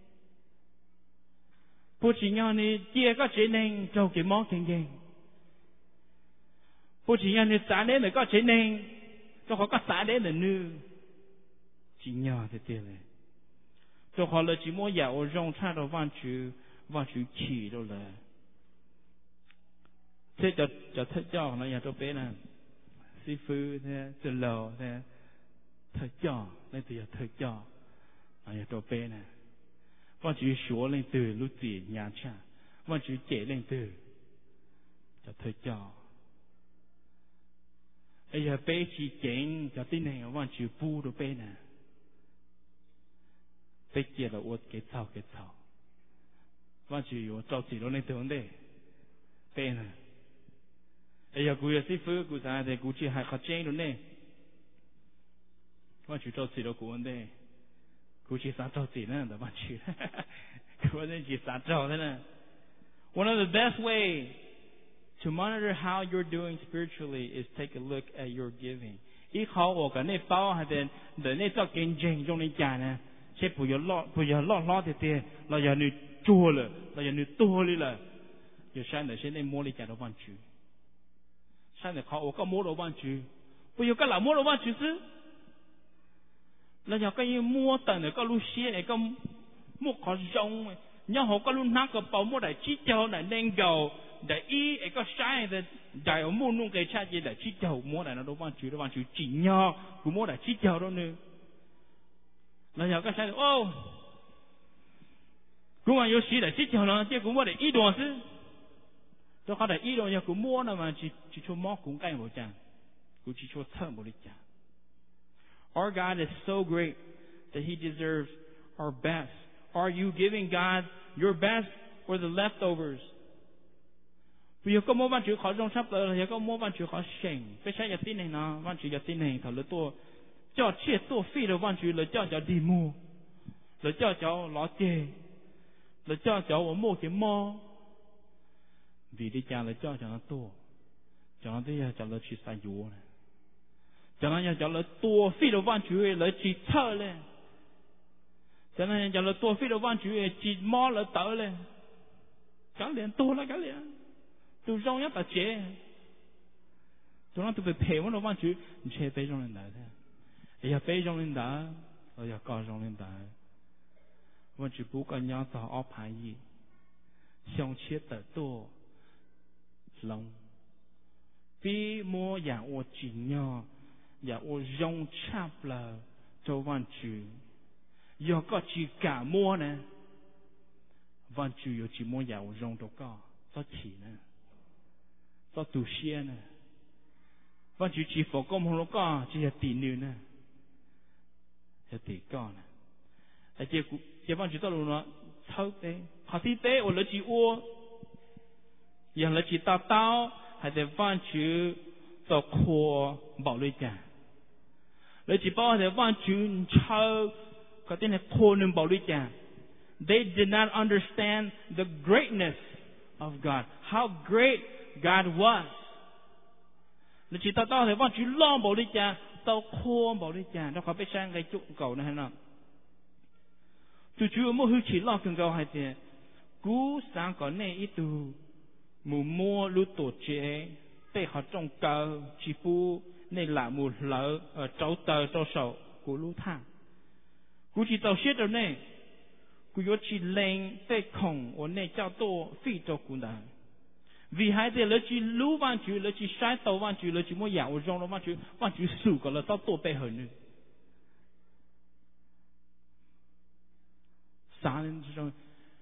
不只要你第二个技能就给忙经验，不只要你三年那个技能，就好个三年的女，惊讶的对嘞，就好了节目也我容差到往就往就起了嘞，这就就特叫那也都别人。sư phụ thế từ lầu thế thời cho nên từ thời cho ở chỗ bên này quan chỉ số lên từ lúc gì nhà cha quan chỉ kể lên từ cho thời cho bây giờ bé chỉ kể cho tin này quan chỉ bu đồ bên này bé kia là uất cái thảo cái thảo quan chỉ có trâu chỉ nó lên từ vấn đề bên này bây giờกูจะซื้อฟื้นกูจะแต่กูจะหาข้าวเจ้าดูเนี่ย万主做事都古文的，古是啥做事呢？的万主，古文是啥做的呢 ？One of the best way to monitor how you're doing spiritually is take a look at your giving. 依靠我个那包还得的那做见证中的家呢，先不要落不要落落的的，那要你做了，那要你多了了，有山的现在摸了家的万主，山的靠我个摸了万主，不要个老摸了万主是。là giờ cái mua tận này có lu xe này có mua khó rong nhau họ có lu nát có bảo mua đại chi châu này nên gầu đại y ấy có sai thì đại ở mua nung cái cha gì đại chi châu mua đại nó đâu quan chịu đâu quan chịu chỉ nhau cũng mua đại chi châu đâu nữa là giờ cái sai ô cũng mà yêu sĩ đại chi châu nó chứ cũng mua đại y đồ chứ tôi có đại y đồ giờ cũng mua nào mà chỉ chỉ cho mò cũng cái một chàng cũng chỉ cho thợ một chàng. Our God is so great that He deserves our best. Are you giving God your best or the leftovers? Vì có một văn chữ khó trong sắp tới là có một văn chữ khó sành. Phải sai tin này nó văn chữ tin này thảo là tôi cho chia tôi phi là văn chữ là cho cho đi mua, là cho cháu lót chê, là cho cháu ở mua cái mò. Vì đi cha là cho cho nó tôi, cho nó tới cho nó chỉ sai dúa này. Cho nên cho là tua phi đồ văn chữ là chỉ thơ lên, cho nên cho là tua phi đồ văn chữ chỉ mò là tớ lên, cái liền tua là cái liền, tu rong nhất là chế, tu nó tu phải phê một đồ văn chữ, chế phê rong lên đá thế, giờ phê rong lên đá, rồi giờ co rong lên đá, văn chữ bố con nhau tao ốp hai gì, xong chế tờ tua, lòng, vì mua nhà ô chỉ nhau. Dạ ô rong chắp là cho văn chữ, giờ có chỉ cả mua nè, văn chữ giờ chỉ mua dạ ô rong đâu có, sao chỉ nè, sao tu xe nè, văn chữ chỉ phổ công không đâu có, chỉ là tỷ nữ nè, là tỷ con nè, tại chỉ chỉ văn chữ tao luôn nó thâu tế, họ tí tế ô là chỉ ô, giờ là chỉ tao tao, hay là văn chữ tao khô bảo lưỡi chả. Lấy chỉ bảo để văn chữ chờ có tên là khôn nên bảo lý cha. They did not understand the greatness of God, how great God was. Lấy chỉ tao tao để văn chữ lo bảo lý cha, tao khôn bảo lý cha, nó có biết sang cái chỗ cầu này hay nào? Từ chú mua hư chỉ lo cần cầu hay thế, cú sáng có này ít tu, mù mua lú tổ chế, tê họ trong cầu chỉ phu. Này là một lỡ ở trâu tờ trâu sầu của lũ thang. Cú chỉ tàu xiết rồi này, cú yếu chỉ lên tê khổng ở này cho tô phi trâu cú đàn. Vì hai thế lỡ chỉ lũ văn chữ, lỡ chỉ sai tàu văn chữ, lỡ chỉ mua dạo rong văn chữ, văn chữ sủ cả là tao tô bê hơn nữa. Sáng lên rồi,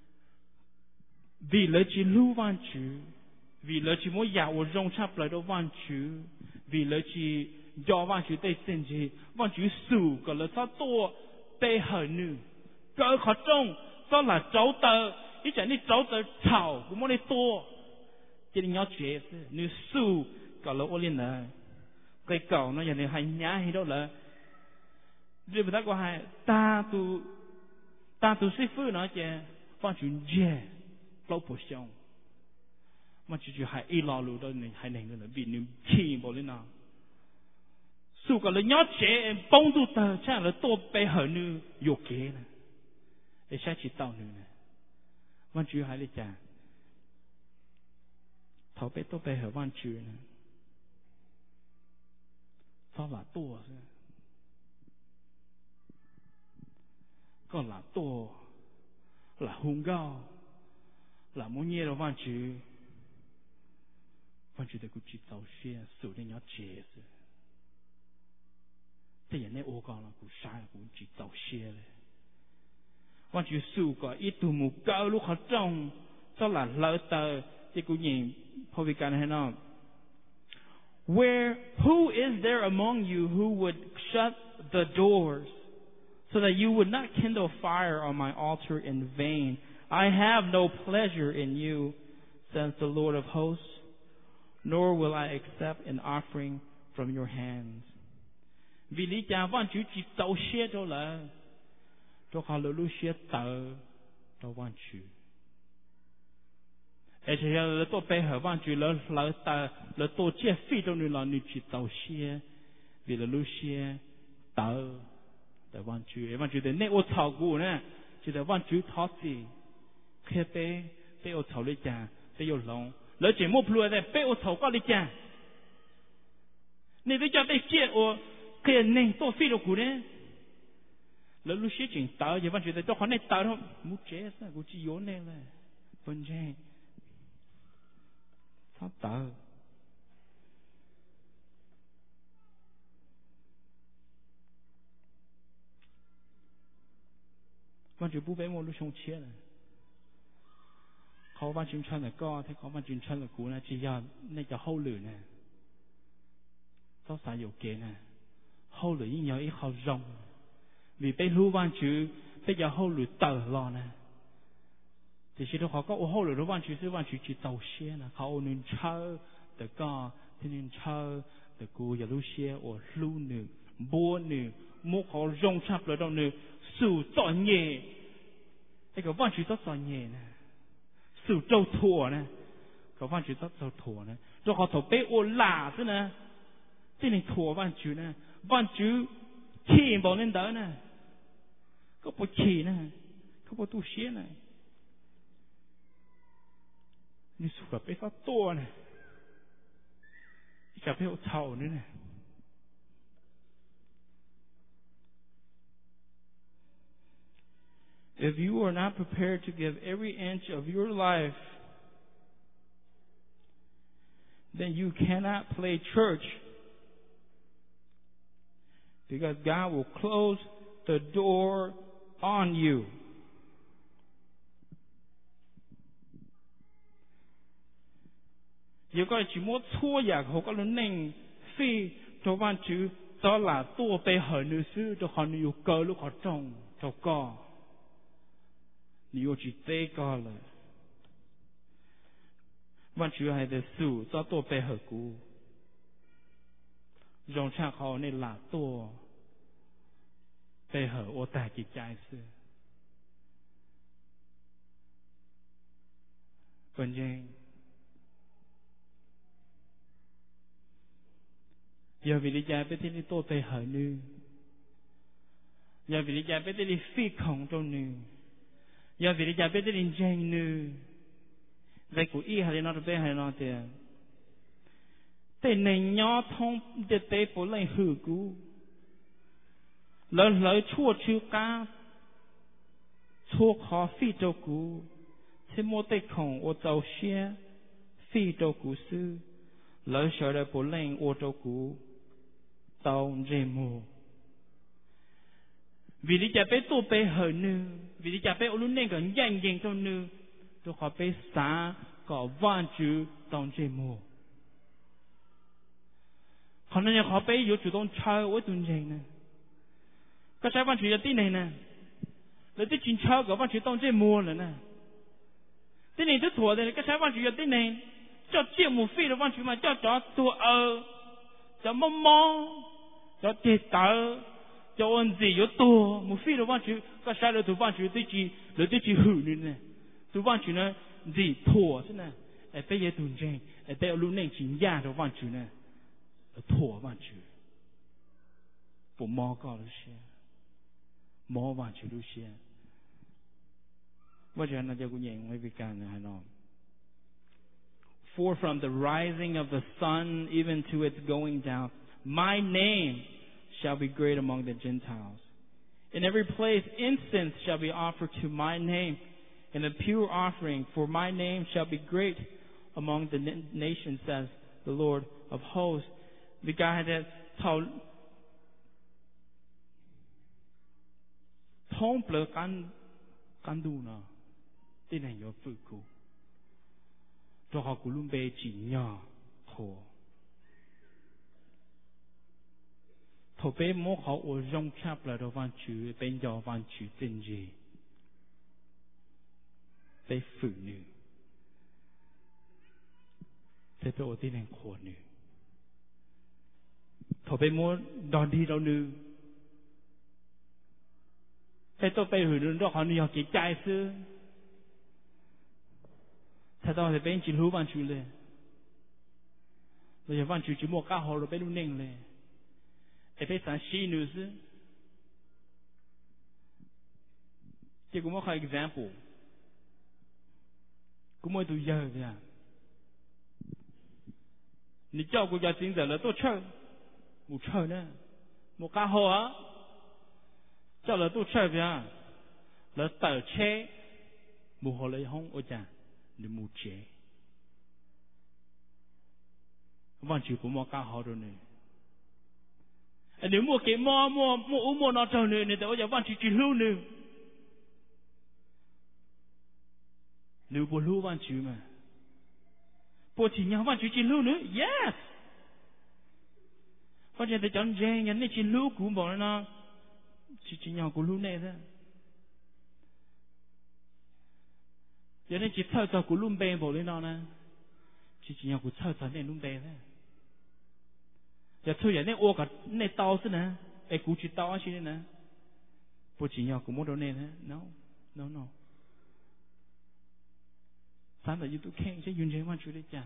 vì lỡ chỉ lũ văn chữ, vì lỡ chỉ mua dạo rong chắp lại đâu văn chữ. Vì lỡ chỉ do văn chữ tây sinh gì văn chữ sủ có là sao to tây hơn nữa cỡ khó trông sao là cháu tờ ít chẳng đi cháu tờ chảo cũng muốn đi to chỉ đi nhau chuyện nếu sủ có là ô liên là cái cầu nó giờ này hành nhá hay đâu là rồi người ta có hai ta tu ta tu sĩ phu nó chứ văn chữ dễ lâu bổ sung mà chỉ chỉ hai ít lo lụt đó này hai này nữa là bị niệm chi bỏ lên nào, su cái là nhót chế bông tu tờ chắc là tô bê hở nữa dục kế nè, để sai chỉ tao nữa nè, văn chữ hai lấy chả, tháo bê tô bê hở văn chữ nè, sao là tua, còn là tua, là hung gao, là muốn nhẹ đâu văn chữ. Văn chữ để cụ chỉ tàu xe sửa để nhớ chế rồi, thế hiện nay ô con là cụ sai cụ chỉ tàu xeเลยvăn chữ sửa có ít tu mù cao lúc họ trong cho là lỡ tờ thì cụ nhìn phổ biến cái này nó where who is there among you who would shut the doors so that you would not kindle fire on my altar in vain? I have no pleasure in you, says the Lord of hosts. Nor will I accept an offering from your hands. vì lý cha văn chủ chỉ tàu xe cho là cho họ lỡ lúc xe tờ cho văn chủ ấy thì là tôi bây giờ văn chủ lỡ lỡ tờ lỡ tôi chia phi trong người là người chỉ tàu xe vì là lúc xe tờแต่วันจุเอวันจุแต่เนี่ยโอชาวกูเนี่ยจุแต่วันจุทอดสิแค่เป้เป้โอชาวเลยจ้าเป้โยลงแล้วเจมุพลัวแต่เป้โอชาวก็เลยจ้านี่ได้จะได้เจี๊ยโอแค่หนึ่งตัวฟีโรกูเนี่ยแล้วลูกเชี่ยจริงตาเยวันจุแต่ตัวคนเนี่ยตาเขามุเจสนะกูจีโยนเนี่ยเลยเป็นไงชอบตาวันจุบุเป้โมลูกชงเชี่ยเลยเขาวันจุนชันแต่ก็ถ้าเขาวันจุนชันแต่กูนะจียาเนี่ยจะเข้าหลือเนี่ยต้องสายอยู่เกณฑ์นะเข้าหลือยิ่งยาวอีเขารองvì bây lu văn chữ bây giờ hậu lửa tờ lo nè thì khi đó họ có hậu lửa văn chữ sư văn chữ chỉ tàu xe nè họ nên chơi để có thì nên chơi để cô giờ lu xe ở lu nữa bua nữa mua họ rong chắp lại đâu nữa sủ tỏi nhẹ cái cái văn chữ rất tỏi nhẹ nè sủ trâu thua nè cái văn chữ rất trâu thua nè cho họ thổi bé ô lạ thế nè thế nên thua văn chữ nè văn chữขี่บอกนั่นเด้อนะก็ปวดขี่นะก็ปวดตู้เชี่ยนะนี่สุกับไปฟัดตัวนะที่กับไปเอาเท่านี่นะ If you are not prepared to give every inch of your life, then you cannot play church. Because God will close the door on you. Nếu có chỉ muốn thua giả họ có lớn nền phi cho văn chữ đó là tua bề hở nữ sư cho họ nhiều cơ lúc họ trồng cho co. Nếu chỉ tê co là văn chữ hay để sử cho tua bề hở cũ. Rong cha họ nên là tua bề hở ô tài chỉ trái sư vấn đề giờ vì lý giải biết thế tua bề hở nữ giờ vì lý giải biết thế phi khổng trong nữ giờ vì lý giải biết thế danh nữ vậy của y hay nó bề hay nó tiềnแต่ในย่อทองเดเตปเลยหือกูแล้วเลยชั่วชื่อกาชั่วขอฟีโตกูเทโมเตของโอเจ้าเชียฟีโตกูซื้อแล้วเฉยๆปเลยโอเจ้ากูเตาเจมูวิธีจะไปตัวไปเหอนึวิธีจะไปอุลุนเน่ก็ยังยิงตัวนึตัวขอไปสาก็ว่านจูเตาเจมูเขาเนี่ยเขาไปอยู่จุดตรงเช้าไว้ตุนเจงนะก็ใช้วันจุดที่ไหนนะแล้วที่จินเช้ากับวันจุดตรงเจมัวเลยนะที่ไหนที่ถั่วเลยก็ใช้วันจุดที่ไหนเจ้าเจียมูฟี่แล้ววันจุดมาเจ้าจอตัวเออเจ้ามอมอเจ้าเตตาเจ้าอันซีอยู่ตัวมูฟี่แล้ววันจุดก็ใช้แล้วตัววันจุดที่จีแล้วที่จีหื้อนี่นะตัววันจุดนั้นจีถั่วใช่ไหมไอ้ไปยัยตุนเจงไอ้ไปเอาลูกเน่งจินยาตัววันจุดนั้นถั่ววันจุผมมอก็รู้เชียมอวันจุรู้เชียว่าจะนั่นจะกูยังไม่พิการนะฮะน้อง For from the rising of the sun even to its going down, my name shall be great among the Gentiles. In every place incense shall be offered to my name, and a pure offering, for my name shall be great among the nations, says the Lord of hosts. Vì cái này thầu thông bờ can can du nè, tên này có phụ cụ, cho họ cũng luôn bê chỉ nhỏ thổ, thổ bê mua họ ở trong chắp là đồ văn chữ bên giò văn chữ tên gì, bê phụ nữ, bê bê ở tên này khổ nữ. thôi bây mua đòn đi đâu nữa thế tôi bây hủy đường đó họ đi học cái trai xưa thế đó thì bên chỉ lưu văn chủ lên bây giờ văn chủ chỉ mua cá hồ rồi bên luôn neng lên để bên sáng xí nữa xưa chỉ cũng một cái example cũng mới từ giờ vậy à你照顾家经济了多吃冇吃呢冇cá hồ á cho là tôi chơi vậy là tờ chế mù hồ lấy hông ôi chà để mù chế văn chữ của mua cá hồ rồi nè nếu mua cái mua mua mua uống mua nó trâu nè nè tại bây giờ văn chữ chỉ lưu nè nếu bộ lưu văn chữ mà bộ chỉ nhau văn chữ chỉ lưu nữa yes văn chữ thì chọn dễ nhận này chỉ lưu cũng bỏ nó chỉ chỉ nhau của lúc này thôi, giờ này chỉ thở thở của lúc bền bỏ lên nó nè, chỉ chỉ nhau của thở thở này lúc bền thôi, giờ thôi giờ này ô cả này tao xí nè, ai cũng chỉ tao xí nè, bộ chỉ nhau của mỗi đồ này thôi, no, no no, sáng là như tôi khen chứ duyên duyên quan chú đấy chả,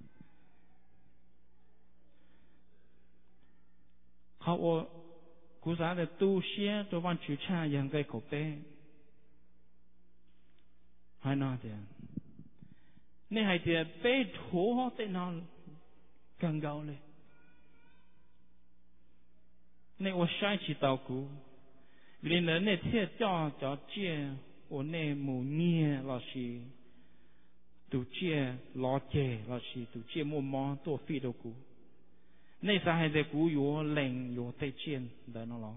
họ ô cú giá là tu xía cho văn chữ cha yang cái cổ bé hay nói thế nên hay thì bé thua họ tên nó càng cao lên nên tôi sai chỉ tao cú vì là nên thiết cho cho chia tôi nên mù nhẹ là gì tu chia lo chè là gì tu chia mua món tu phi đâu cú nên sao hay để cú yếu lệnh yếu tay chiên đấy nó lo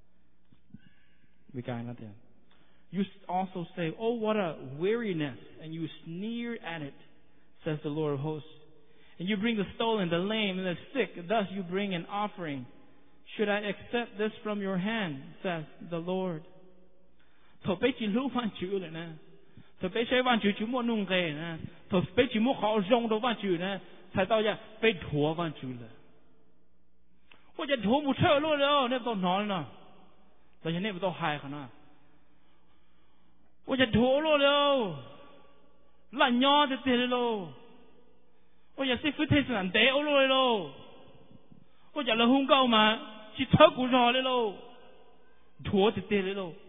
vì cái là thế you also say oh what a weariness and you sneer at it says the Lord of hosts and you bring the stolen the lame and the sick thus you bring an offering should I accept this from your hand says the Lord thôi bây chỉ lưu văn chữ lại nè thôi bây sẽ văn chữ chỉ muốn nung cái nè thôi bây chỉ muốn họ rong đồ văn chữ nè thay tao giờ bây thua văn chữ là我这头不扯落了，那到哪呢？但是那不到海可能，我这头落了，烂鸟就得了喽，我这是非太是难得落了喽，我这了红高嘛，是炒股上的喽，头就得了喽，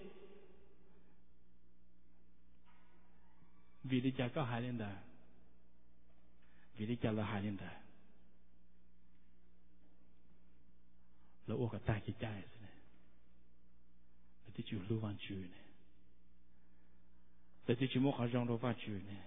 为了这个海人的，为了这个海人的。แล้วโอ้ก็ตายกี่ใจสิเนี่ยแต่ที่จู่รู้วันจู่เนี่ยแต่ที่จู่โมกขจงรู้วันจู่เนี่ย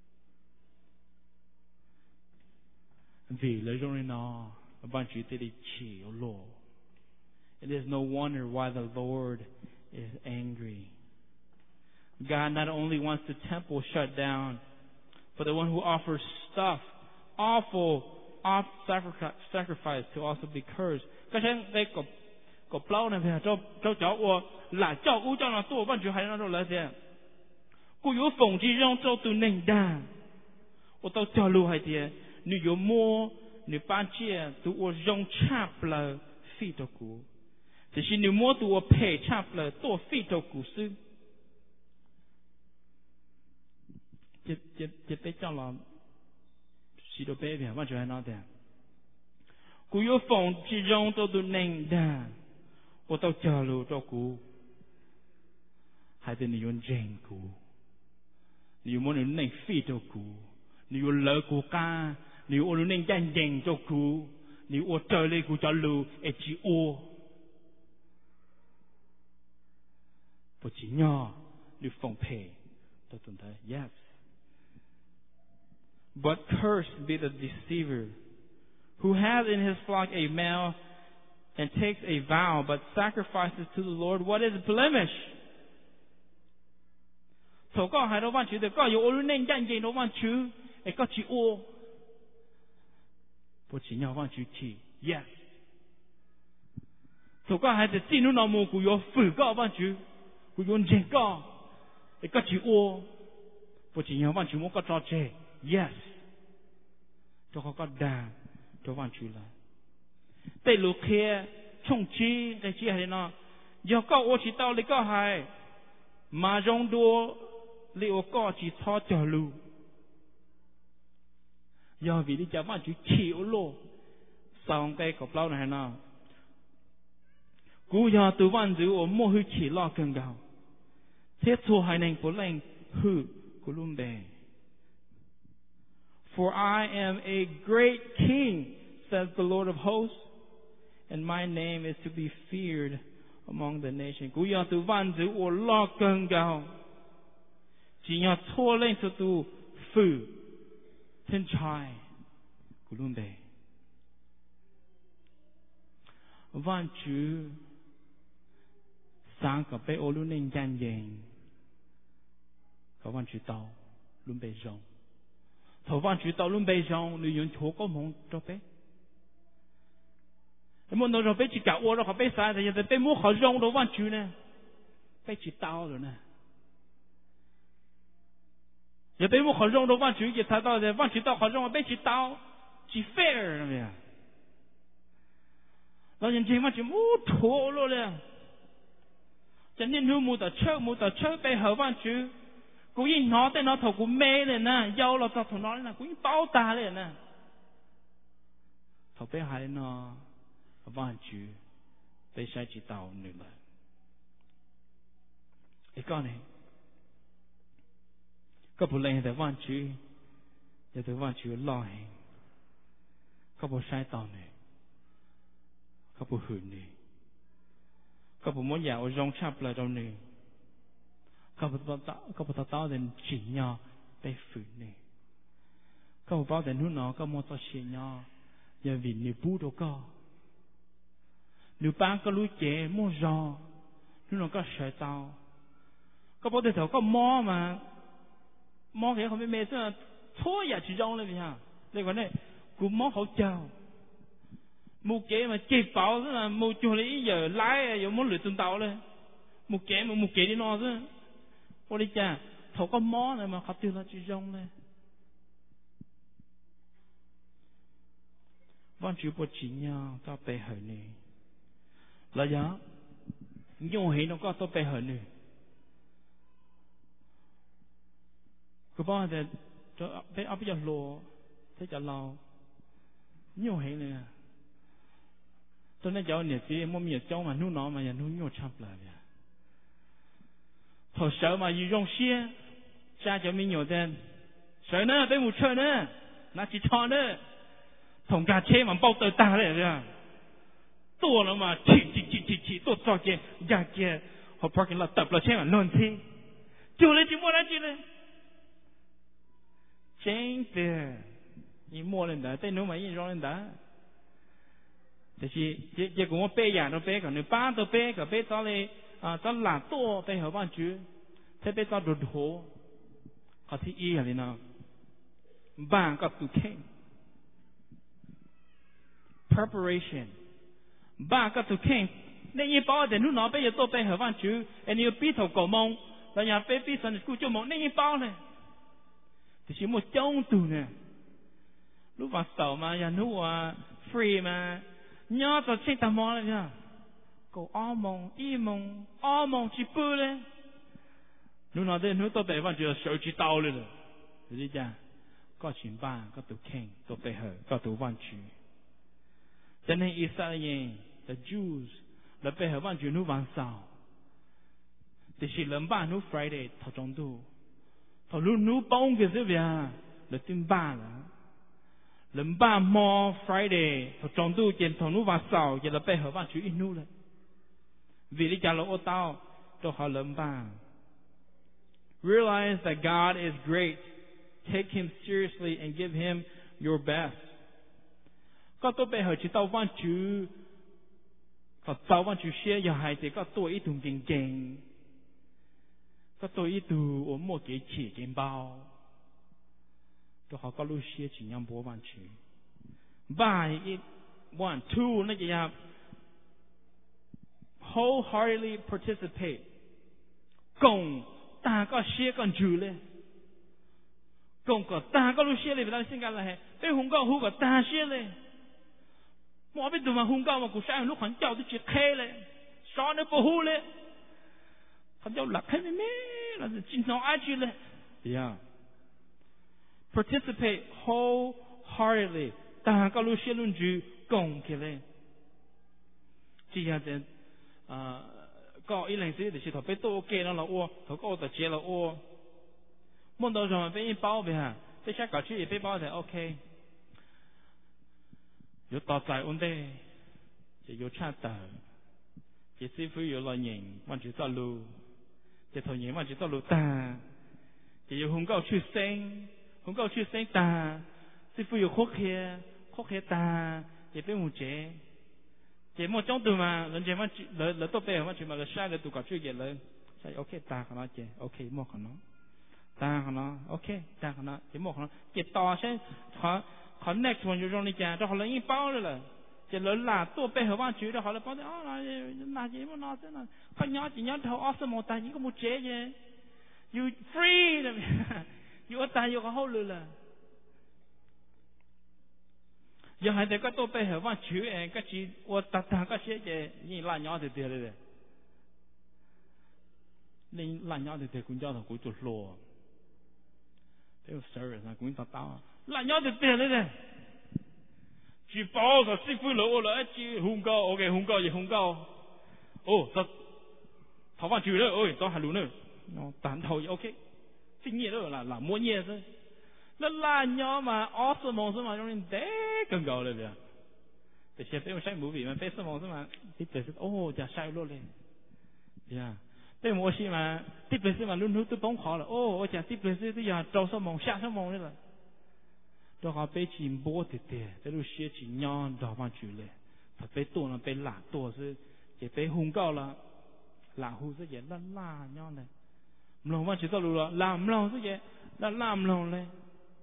vì lời trong nó ban chủ tế đi chỉ ở lỗ it is no wonder why the Lord is angry God not only wants the temple shut down but the one who offers stuff awful off sacrifice to also be cursed cái thế đây có có plau này phải cho cho cháu ô là cháu u cho nó tổ văn chủ hay nó đâu là thế cô yếu phòng chỉ trong cho từ nền đà ô tao cho lưu hay thế nếu yếu mua nếu bán chia từ ô trong chạp là phi đồ cũ thì xin nếu mua từ ô phe chạp là tổ phi đồ cũ sư chỉ chỉ chỉ biết cho là xí đồ bé về văn chủ hay nó thế cú yếu phòng chỉ trong tôi tôi neng đà, tôi tao chờ lưu cho cú, hay là nhiều rèn cú, nhiều món nhiều neng phi cho cú, nhiều lỡ cú ca, nhiều ô neng danh rèn cho cú, nhiều ô trời lên cú cho lưu, ấy chỉ ô, tôi chỉ nhỏ, nhiều phòng phe, tôi tuân thấy yes, but cursed be the deceiver. Who has in his flock a male and takes a vow but sacrifices to the Lord what is blemish. So có hai đâu văn chữ, có yếu ô nên danh gì đâu văn chữ, ấy có chữ ô, bộ chỉ nhau văn chữ chỉ yes. So có hai từ tin nó mù của yếu phử có văn chữ, của yếu danh có, ấy có chữ ô, bộ chỉ nhau văn chữ muốn có cho chê yes, cho có có đà. Cho văn chữ là tây lục kia chung chi tây chi hay nó giờ có ô chỉ tao lấy có hay mà rong đua liệu có chỉ cho chờ lưu giờ vì đi chợ mà chỉ chịu lô xong cái cọc lâu này nào cú giờ từ văn giữ ở mua hư chỉ lo cần gạo thế thua hai nền của lệnh hư của luôn bề for I am a great king says the Lord of hosts and my name is to be feared among the nations cú giờ từ văn giữ ở lo cần gạo chỉ nhờ thua lên cho tu phử thiên trai của luôn bề văn chữ sáng cả bé ô luôn nên gian dàng có văn chữ tàu luôn bề rong thầu văn chữ tàu luôn bề rong người dùng chỗ có mong cho bé em muốn nói cho bé chỉ cả ô đó họ bé sai thì giờ bé mua họ rong đồ văn chữ nè bé chỉ tàu rồi nè giờ bé mua họ rong đồ văn chữ giờ thấy tao giờ văn chữ tàu họ rong bé chỉ tàu chỉ fair rồi nèเราจริงๆมันจะมูถั่วเลยจะนี่นู้มูแต่เชื่อมูแต่เชื่อไปเหอะว่าจื้อกูยิ่งน้อแต่น้อถกกูเมย์เลยนะยาวเราจะถกน้อยนะกูยิ่งเป้าตาเลยนะถกไปหายน้อว่าจื้อไปใช้จิตเตาหนึ่งเลยอีกก้อนนึงก็พูดเลยแต่ว่าจื้อจะแต่ว่าจื้อลอยก็พูดใช้เตาหนึ่งก็ผู้หื่นนี่ก็ผู้ม้วนยาวรองชับเลยตรงนี้ก็ผู้ต่อต่อก็ผู้ต่อต่อเดินจีนยอไปฝืนนี่ก็ผู้เป้าเดินหุ่นน้อก็มอต่อเชียนยออย่าวินนี่ปูดก็หนูป้าก็รู้เจ๋มั่วรอหุ่นน้อก็เฉยเตาก็ผู้เดินแถวก็มอมามอแค่เขาไม่เมย์ซะทั่วอย่าจีจงเลยพี่ฮะเลยวันนี้กูมอเขาเจ้าmua kế mà chế bảo tức là mua cho lấy giờ lái giờ muốn lựa tuần tàu lên mua kế mà mua kế đi nó chứ ôi đi cha thầu có mó này mà họ tiêu là chỉ rong lên văn chữ bộ chỉ nhau tao bề hở này là giá nhưng mà hiện nó có tao bề hở này cứ bao giờ cho bé áp bây giờ lô thế chả lâu nhưng mà hiện này tôi nói cháu nhiệt gì mong nhiệt cháu mà nuôi nó mà nhà nuôi nhiều chăm lại vậy thầu sợ mà gì rong xia cha cháu mình nhiều tên sợ nữa tới một chơi nữa nó chỉ cho nữa thằng gà chế mà bao tơi ta đấy vậy tua nó mà chỉ chỉ chỉ chỉ chỉ tua cho kia gà kia họ parking lot tập là chế mà non thế chịu lên chỉ mua ra chỉ lên chén tiền như mua lên đó tới nó mà như rong lên đóแต่ที่เจ้ากูว่าเป้ยาตัวเป้ก่อนหนึ่งป้าตัวเป้กับเป้ตอนเลยอ่าตอนหลังตัวไปเหอะบ้านจื้อถ้าเป้ตอนดูดโหเขาที่อีอะไรนะบ้านก็ตุเข่ง preparation บ้านก็ตุเข่งในยี่ป้าแต่นู้นน้องเป้ยตัวไปเหอะบ้านจื้อไอ้นี่ปีถกก่อมองแล้วยาเป้ปีสันกูจะมองในยี่ป้าเลยแต่ที่มันจ้องตูเนี่ยรู้ว่าเสามาอย่านู้ว่า free มาnhớ cho chết tao mò lại nha, cậu o mong, y mong, o mong chỉ bự lên, lúc nào đến lúc tôi bé vẫn chưa sợ chỉ tao lên rồi, thấy chưa? Có chuyện ba, có tụ khen, tôi bé hở, có tụ văn chữ, cho nên Israel, the Jews, là bé hở văn chữ lúc văn sao, thì chỉ lần ba lúc Friday thọ trong tu, thọ lúc lúc bông cái gì vậy, là tin ba là lần ba mò Friday thọ trong tu trên thọ lúc văn sao, giờ là bé hở văn chữ in nu rồi, vì lý do là ô tao, tôi hỏi lần ba. Realize that God is great. Take Him seriously and give Him your best. Có tôi bây giờ chỉ tao văn chữ, có tao văn chữ xe giờ hai thì có tôi ít thùng kinh kinh, có tôi ít từ ổn một cái chỉ kinh bao. Tôi họ có lúc xe chỉ nhắm bố văn chữ. Ba ít one two nó chỉ là wholeheartedly participate. Cùng ta có xe còn chữ lên, cùng có ta có lúc xe lên vì ta xin cả là hệ, bên hùng có hú có ta xe lên, mua biết tụi mà hung cao mà cũng sai lúc hắn cháu tôi chỉ khe lên sao nó bố hú lên hắn cháu lạc hết mê là chính nó ai chứ lên yeah participate wholeheartedly ta có lúc xe luôn chứ cộng kia lên chỉ là thế có ý lần gì thì chỉ thọ bé tô ok nó là ô thọ có tờ chế là ô môn đầu rồi bé bao về ha bé chắc cả chuyện bé bao thì ok有大仔安的，就有差头，就師傅有來認，揾住得路，就頭認揾住得路打，就有紅高出聲，紅高出聲打，師傅有哭氣，哭氣打，就俾冇謝，就冇裝到嘛，人哋揾住，嚟嚟到背後揾住咪嚟曬嚟度搞出嘢嚟，就 OK 打可能嘅 ，OK 冇可能，打可能 OK 打可能，就冇可能，就打先佢。เขา next one 就让你讲，这好了一包了，就了啦，多背后往去的好了，包的啊，那那什么那这那，他娘几娘头二十毛单一个没接耶 ，you free 的，you 单有个好了了，又还得个多背后往去哎，个是我打打个些嘢，你烂娘的对了的，你烂娘的对，公家头鬼做落，这个事儿那公家打。烂鸟就跌了嘞，举报个师傅了，了一支红高 ，OK 红高也红高，哦，这头发住了，哦，都还路呢，哦，蛋头也 OK， 今年了啦，啦摸叶子，那烂鸟嘛，二十毛是嘛，用人得更高了的，这些被我晒毛病嘛，被什么是嘛，你本身哦，就晒落嘞，呀。被我是嘛，这本身嘛，轮流都崩好了，哦，我讲这本身都要早上忙，下上忙的了。đó họ bé chỉ bố thì thế, thế lúc xưa chỉ nhon đó mà chịu lệ, thật bé tuổi là bé lạ tuổi chứ, chỉ bé hung cao là lạ hung chứ vậy là lạ nhon này, lòng mà chỉ tao lừa làm lòng chứ vậy, là làm lòng này,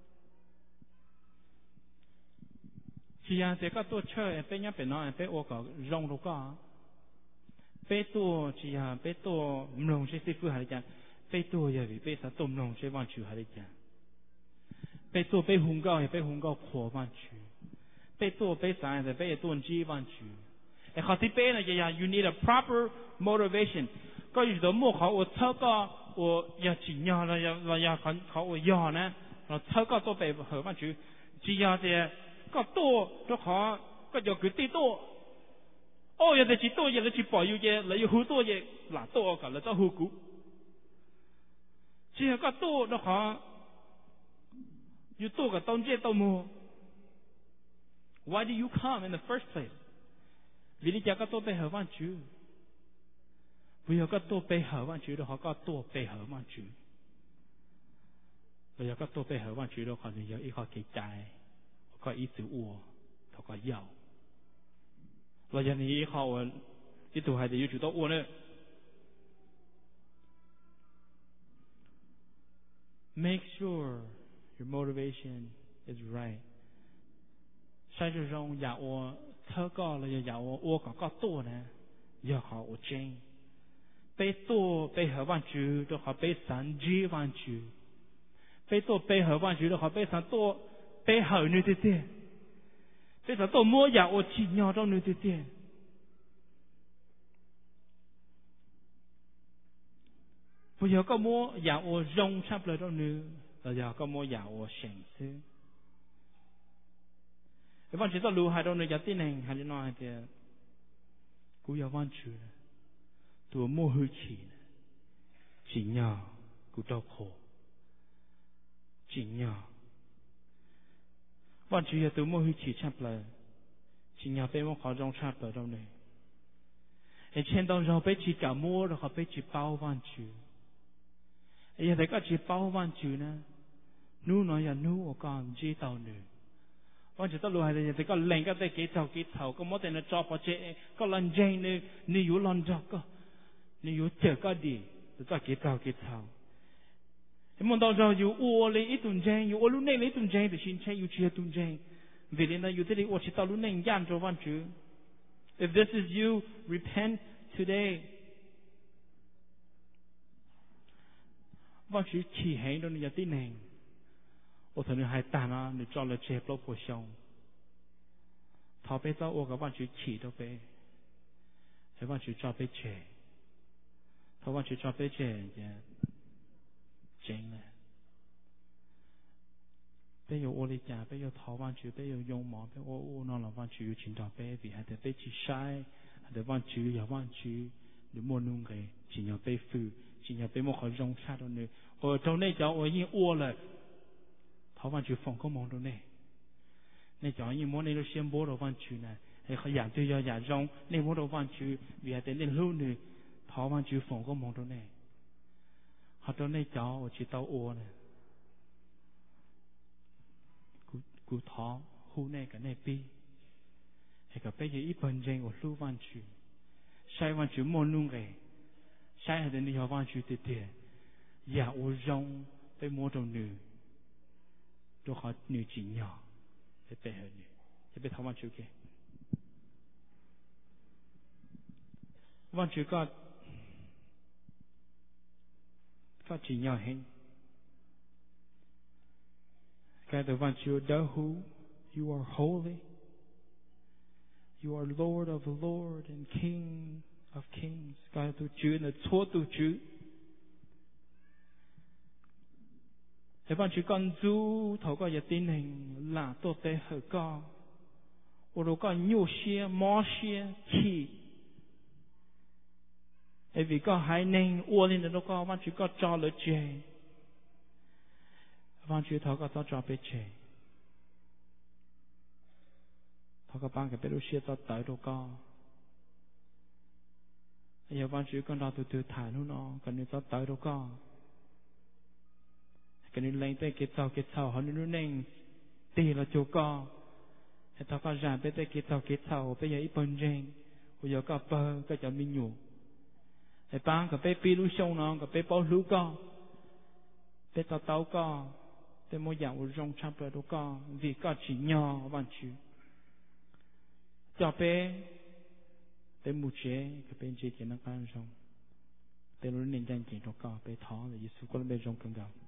chỉ là sẽ có tuổi chơi, bé nhá bé nói bé ô có rong đâu có, bé tuổi chỉ là bé tuổi lòng sẽ sẽ phù hợp chăng, bé tuổi giờ vì bé sẽ tôm lòng sẽ vào chịu hợp chăng. 被做被烘高也被烘高破万去，被做被散的被炖鸡万去。哎，好ที่被呢也要 you need a proper motivation。ก็อยู่ตัวมั่วเขา我超高我要紧要了要要要เขาเขา我要呢，เรา超高ตัว被和万去，只要的ก็ตัวตัวเขาก็有佢啲ตัว，哦有的只ตัว有的只保有嘅，你有好多嘢嗱多噶，你就好估，只要個多ตัวเขาyou took a don't get more. Why do you come in the first place? Vì lý do các tôi bị hở van chữ. Vì các tôi bị hở van chữ đó họ các tôi bị hở van chữ. Vì các tôi bị hở van chữ đó họ thì giờ ít họ kỹ trái, họ ít chữ ua, họ có giàu. Và giờ này họ ít tuổi hay thì yêu chữ đó ua nữa. Make sure your motivation is right. Sai cho rong giả ô thơ co là giả ô ô có có tổ nè, giờ họ ô chênh. Bê tổ bê hở văn chữ đó họ bê sản dì văn chữ. Bê tổ bê hở văn chữ đó họ bê sản tổ bê hở như thế thế. Bê sản tổ mua giả ô chỉ nhỏ trong như thế thế. Bây giờ có mua giả ô rong sắp lời trong như. Rồi giờ có mua giả ô sành sư. Cái văn chỉ tao lưu hai đâu nữa giả tin hành hai đứa nói thì cú giả văn chữ tụi mua hư chỉ chỉ nhỏ cú đau khổ chỉ nhỏ văn chữ là tụi mua hư chỉ chắp lời chỉ nhỏ bé mua khó trong chắp lời đâu này em trên đâu rồi bé chỉ cả mua rồi họ bé chỉ bao văn chữ em thấy có chỉ bao văn chữ nè nu nói là nu ở con chỉ tao nữaวันจะต้องรู้อะไรแต่ก็เล่นก็ได้เกี่ยวกับเท่าก็มดแต่ในจอพอเจก็ลันเจนนี่นี่อยู่ลันจอก็นี่อยู่เจอก็ดีแต่ก็เกี่ยวกับเท่าไอ้มันตอนเราอยู่อ้วนเลยไอ้ตุนเจนอยู่อ้วนรุ่นเน่เลยตุนเจนแต่ชินเชยอยู่เชียตุนเจนเวลานั้นอยู่ที่นี่อ้วนชิตารุ่นเน่ย่านจอวันจู if this is you repent today วันจูขี่ให้โดนยาตีเน่ง我同你还打呢，你找了这不不香。 thọ bé tao ô các bạn chú chỉ đâu bé các bạn chú cho bé trẻ thọ bạn chú cho bé trẻ chén này bây giờ ô đi cha bây giờ thọ bạn chú bây giờ dùng mỏ bây ô ô nó là bạn chú chính đó bé vì hai đứa bé chỉ sai hai đứa bạn chú giờ bạn chú để mua nung cái chỉ nhờ bé phừ chỉ nhờ bé một khỏi rong xa đâu nữa ở trong này cháu ở như ô là thọ bạn chú phòng có mong đâu này này cháu như món này nó xem bố đâu bạn chú này hayเขาอยากจะอยากรองในมดวันชื่อวิอาแต่ในลู่นี่ท้อวันชื่อฝงก็มองตรงนี้เขาตรงนี้เจ้าชิเต้าโอเนี่ยกูกูท้อหูในกับในปีให้กับไปยี่อีปันเจงกับลู่วันชื่อใช้วันชื่อมองนุ่งไงใช้ให้แต่ในวันชื่อเตี้ยๆอยากอุรองไปมองตรงนี้ตัวเขาหนึ่งจีนยาไปไปเหรอเนี่ยจะไปท้อวันชื่อแกวันชื่อก็ก็จีนยาเห็นการแต่วันชื่อเดาหู you are holy you are Lord of Lord and King of Kings การตัวชื่อเนี่ยทั่วตัวชื่อแต่วันชื่อกันจูเขาก็จะตีหนึ่งหล่าตัวเตะเหอก็เราก็ยูเชียมอเชียขี้ไอ้วิก็หายหนึ่งอ้วนนี่เราก็วันชื่อก็จอเลยเจวันชื่อเขาก็ต้องจอไปเจเขาก็ปังกับไปรู้เชียต่อเต๋อเราก็ไอ้วันชื่อก็เราตัวตัวถ่ายนู่นน้องกันนี่ต่อเต๋อเราก็กันนี่เล่นเตะเก็บเต่าเก็บเต่าเขานี่นู่นเองตีเราโจก็ไอ้เขาก็จ่ายไปเตะเก็บเต่าเก็บเต่าไปยังอีปุ่นเจงหัวก็เปิดก็จะมีอยู่ไอ้ปังกับไปปีลูกชงน้องกับไปป้อนลูกก็ไปต่อเต๋าก็ไปมวยอย่างอุรงชับเปิดลูกก็วิก็จีนยอวันชื่อจะไปไปมุเจก็เป็นเจกินนักการจงไปรู้เน้นใจจริงลูกก็ไปท้อเลยยิสุก็เลยไปจงกันกัน